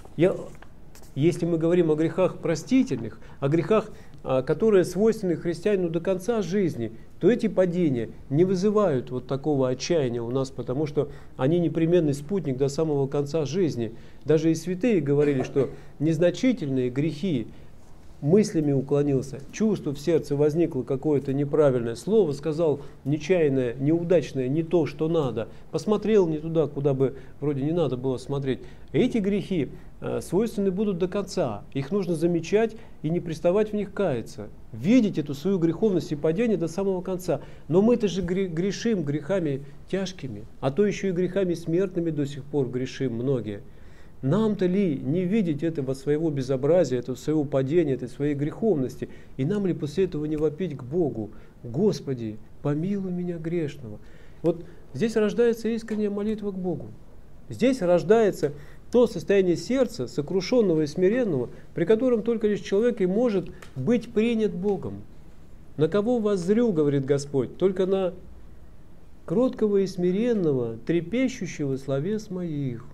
[SPEAKER 1] Если мы говорим о грехах простительных, о грехах, которые свойственны христианину до конца жизни, то эти падения не вызывают вот такого отчаяния у нас, потому что они непременный спутник до самого конца жизни. Даже и святые говорили, что незначительные грехи, мыслями уклонился, чувство в сердце возникло какое-то неправильное, слово сказал нечаянное, неудачное, не то, что надо, посмотрел не туда, куда бы вроде не надо было смотреть. Эти грехи свойственны будут до конца, их нужно замечать и не приставать в них каяться, видеть эту свою греховность и падение до самого конца. Но мы-то же грешим грехами тяжкими, а то еще и грехами смертными до сих пор грешим многие. Нам-то ли не видеть этого своего безобразия, этого своего падения, этой своей греховности? И нам ли после этого не вопить к Богу: Господи, помилуй меня грешного? Вот здесь рождается искренняя молитва к Богу. Здесь рождается то состояние сердца, сокрушенного и смиренного, при котором только лишь человек и может быть принят Богом. На кого воззрю, говорит Господь, только на кроткого и смиренного, трепещущего словес моих.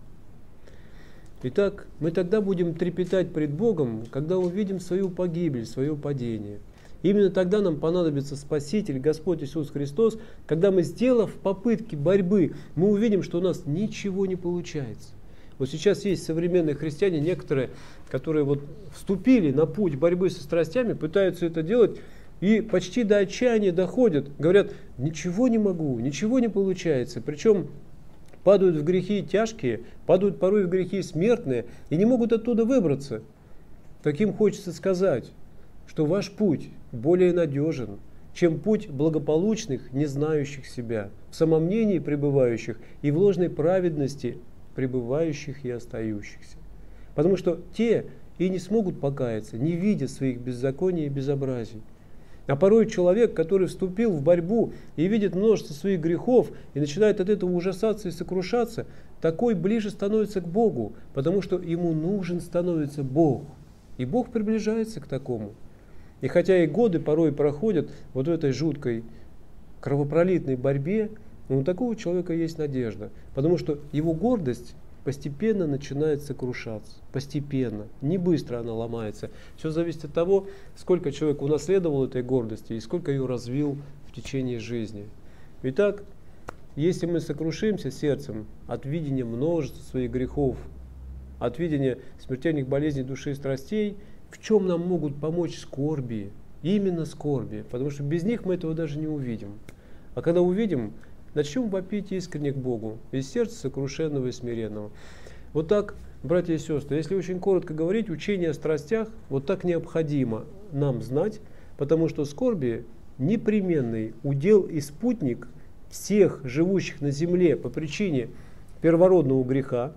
[SPEAKER 1] Итак, мы тогда будем трепетать пред Богом, когда увидим свою погибель, свое падение. Именно тогда нам понадобится Спаситель, Господь Иисус Христос, когда мы, сделав попытки борьбы, мы увидим, что у нас ничего не получается. Вот сейчас есть современные христиане, некоторые, которые вот вступили на путь борьбы со страстями, пытаются это делать и почти до отчаяния доходят. Говорят: ничего не могу, ничего не получается. Причем падают в грехи тяжкие, падают порой в грехи смертные и не могут оттуда выбраться. Таким хочется сказать, что ваш путь более надежен, чем путь благополучных, не знающих себя, в самомнении пребывающих и в ложной праведности пребывающих и остающихся. Потому что те и не смогут покаяться, не видя своих беззаконий и безобразий. А порой человек, который вступил в борьбу и видит множество своих грехов и начинает от этого ужасаться и сокрушаться, такой ближе становится к Богу, потому что ему нужен становится Бог. И Бог приближается к такому. И хотя и годы порой проходят вот в этой жуткой кровопролитной борьбе, но у такого человека есть надежда, потому что его гордость постепенно начинает сокрушаться. Постепенно. Не быстро она ломается. Все зависит от того, сколько человек унаследовал этой гордости и сколько ее развил в течение жизни. Итак, если мы сокрушимся сердцем от видения множества своих грехов, от видения смертельных болезней души и страстей, в чем нам могут помочь скорби? Именно скорби. Потому что без них мы этого даже не увидим. А когда увидим, начнем вопить искренне к Богу, из сердца сокрушенного и смиренного. Вот так, братья и сестры, если очень коротко говорить, учение о страстях вот так необходимо нам знать, потому что скорби непременный удел и спутник всех живущих на земле по причине первородного греха.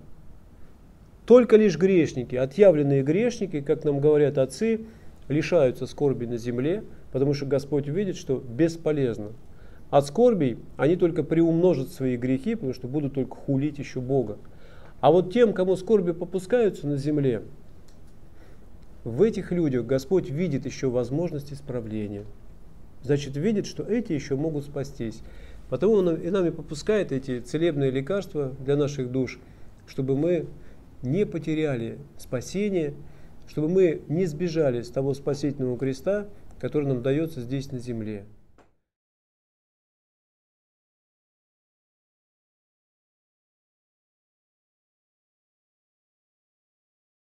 [SPEAKER 1] Только лишь грешники, отъявленные грешники, как нам говорят отцы, лишаются скорби на земле, потому что Господь видит, что бесполезно. От скорбей они только приумножат свои грехи, потому что будут только хулить еще Бога. А вот тем, кому скорби попускаются на земле, в этих людях Господь видит еще возможность исправления. Значит, видит, что эти еще могут спастись. Потому Он и нами попускает эти целебные лекарства для наших душ, чтобы мы не потеряли спасение, чтобы мы не сбежали с того спасительного креста, который нам дается здесь на земле.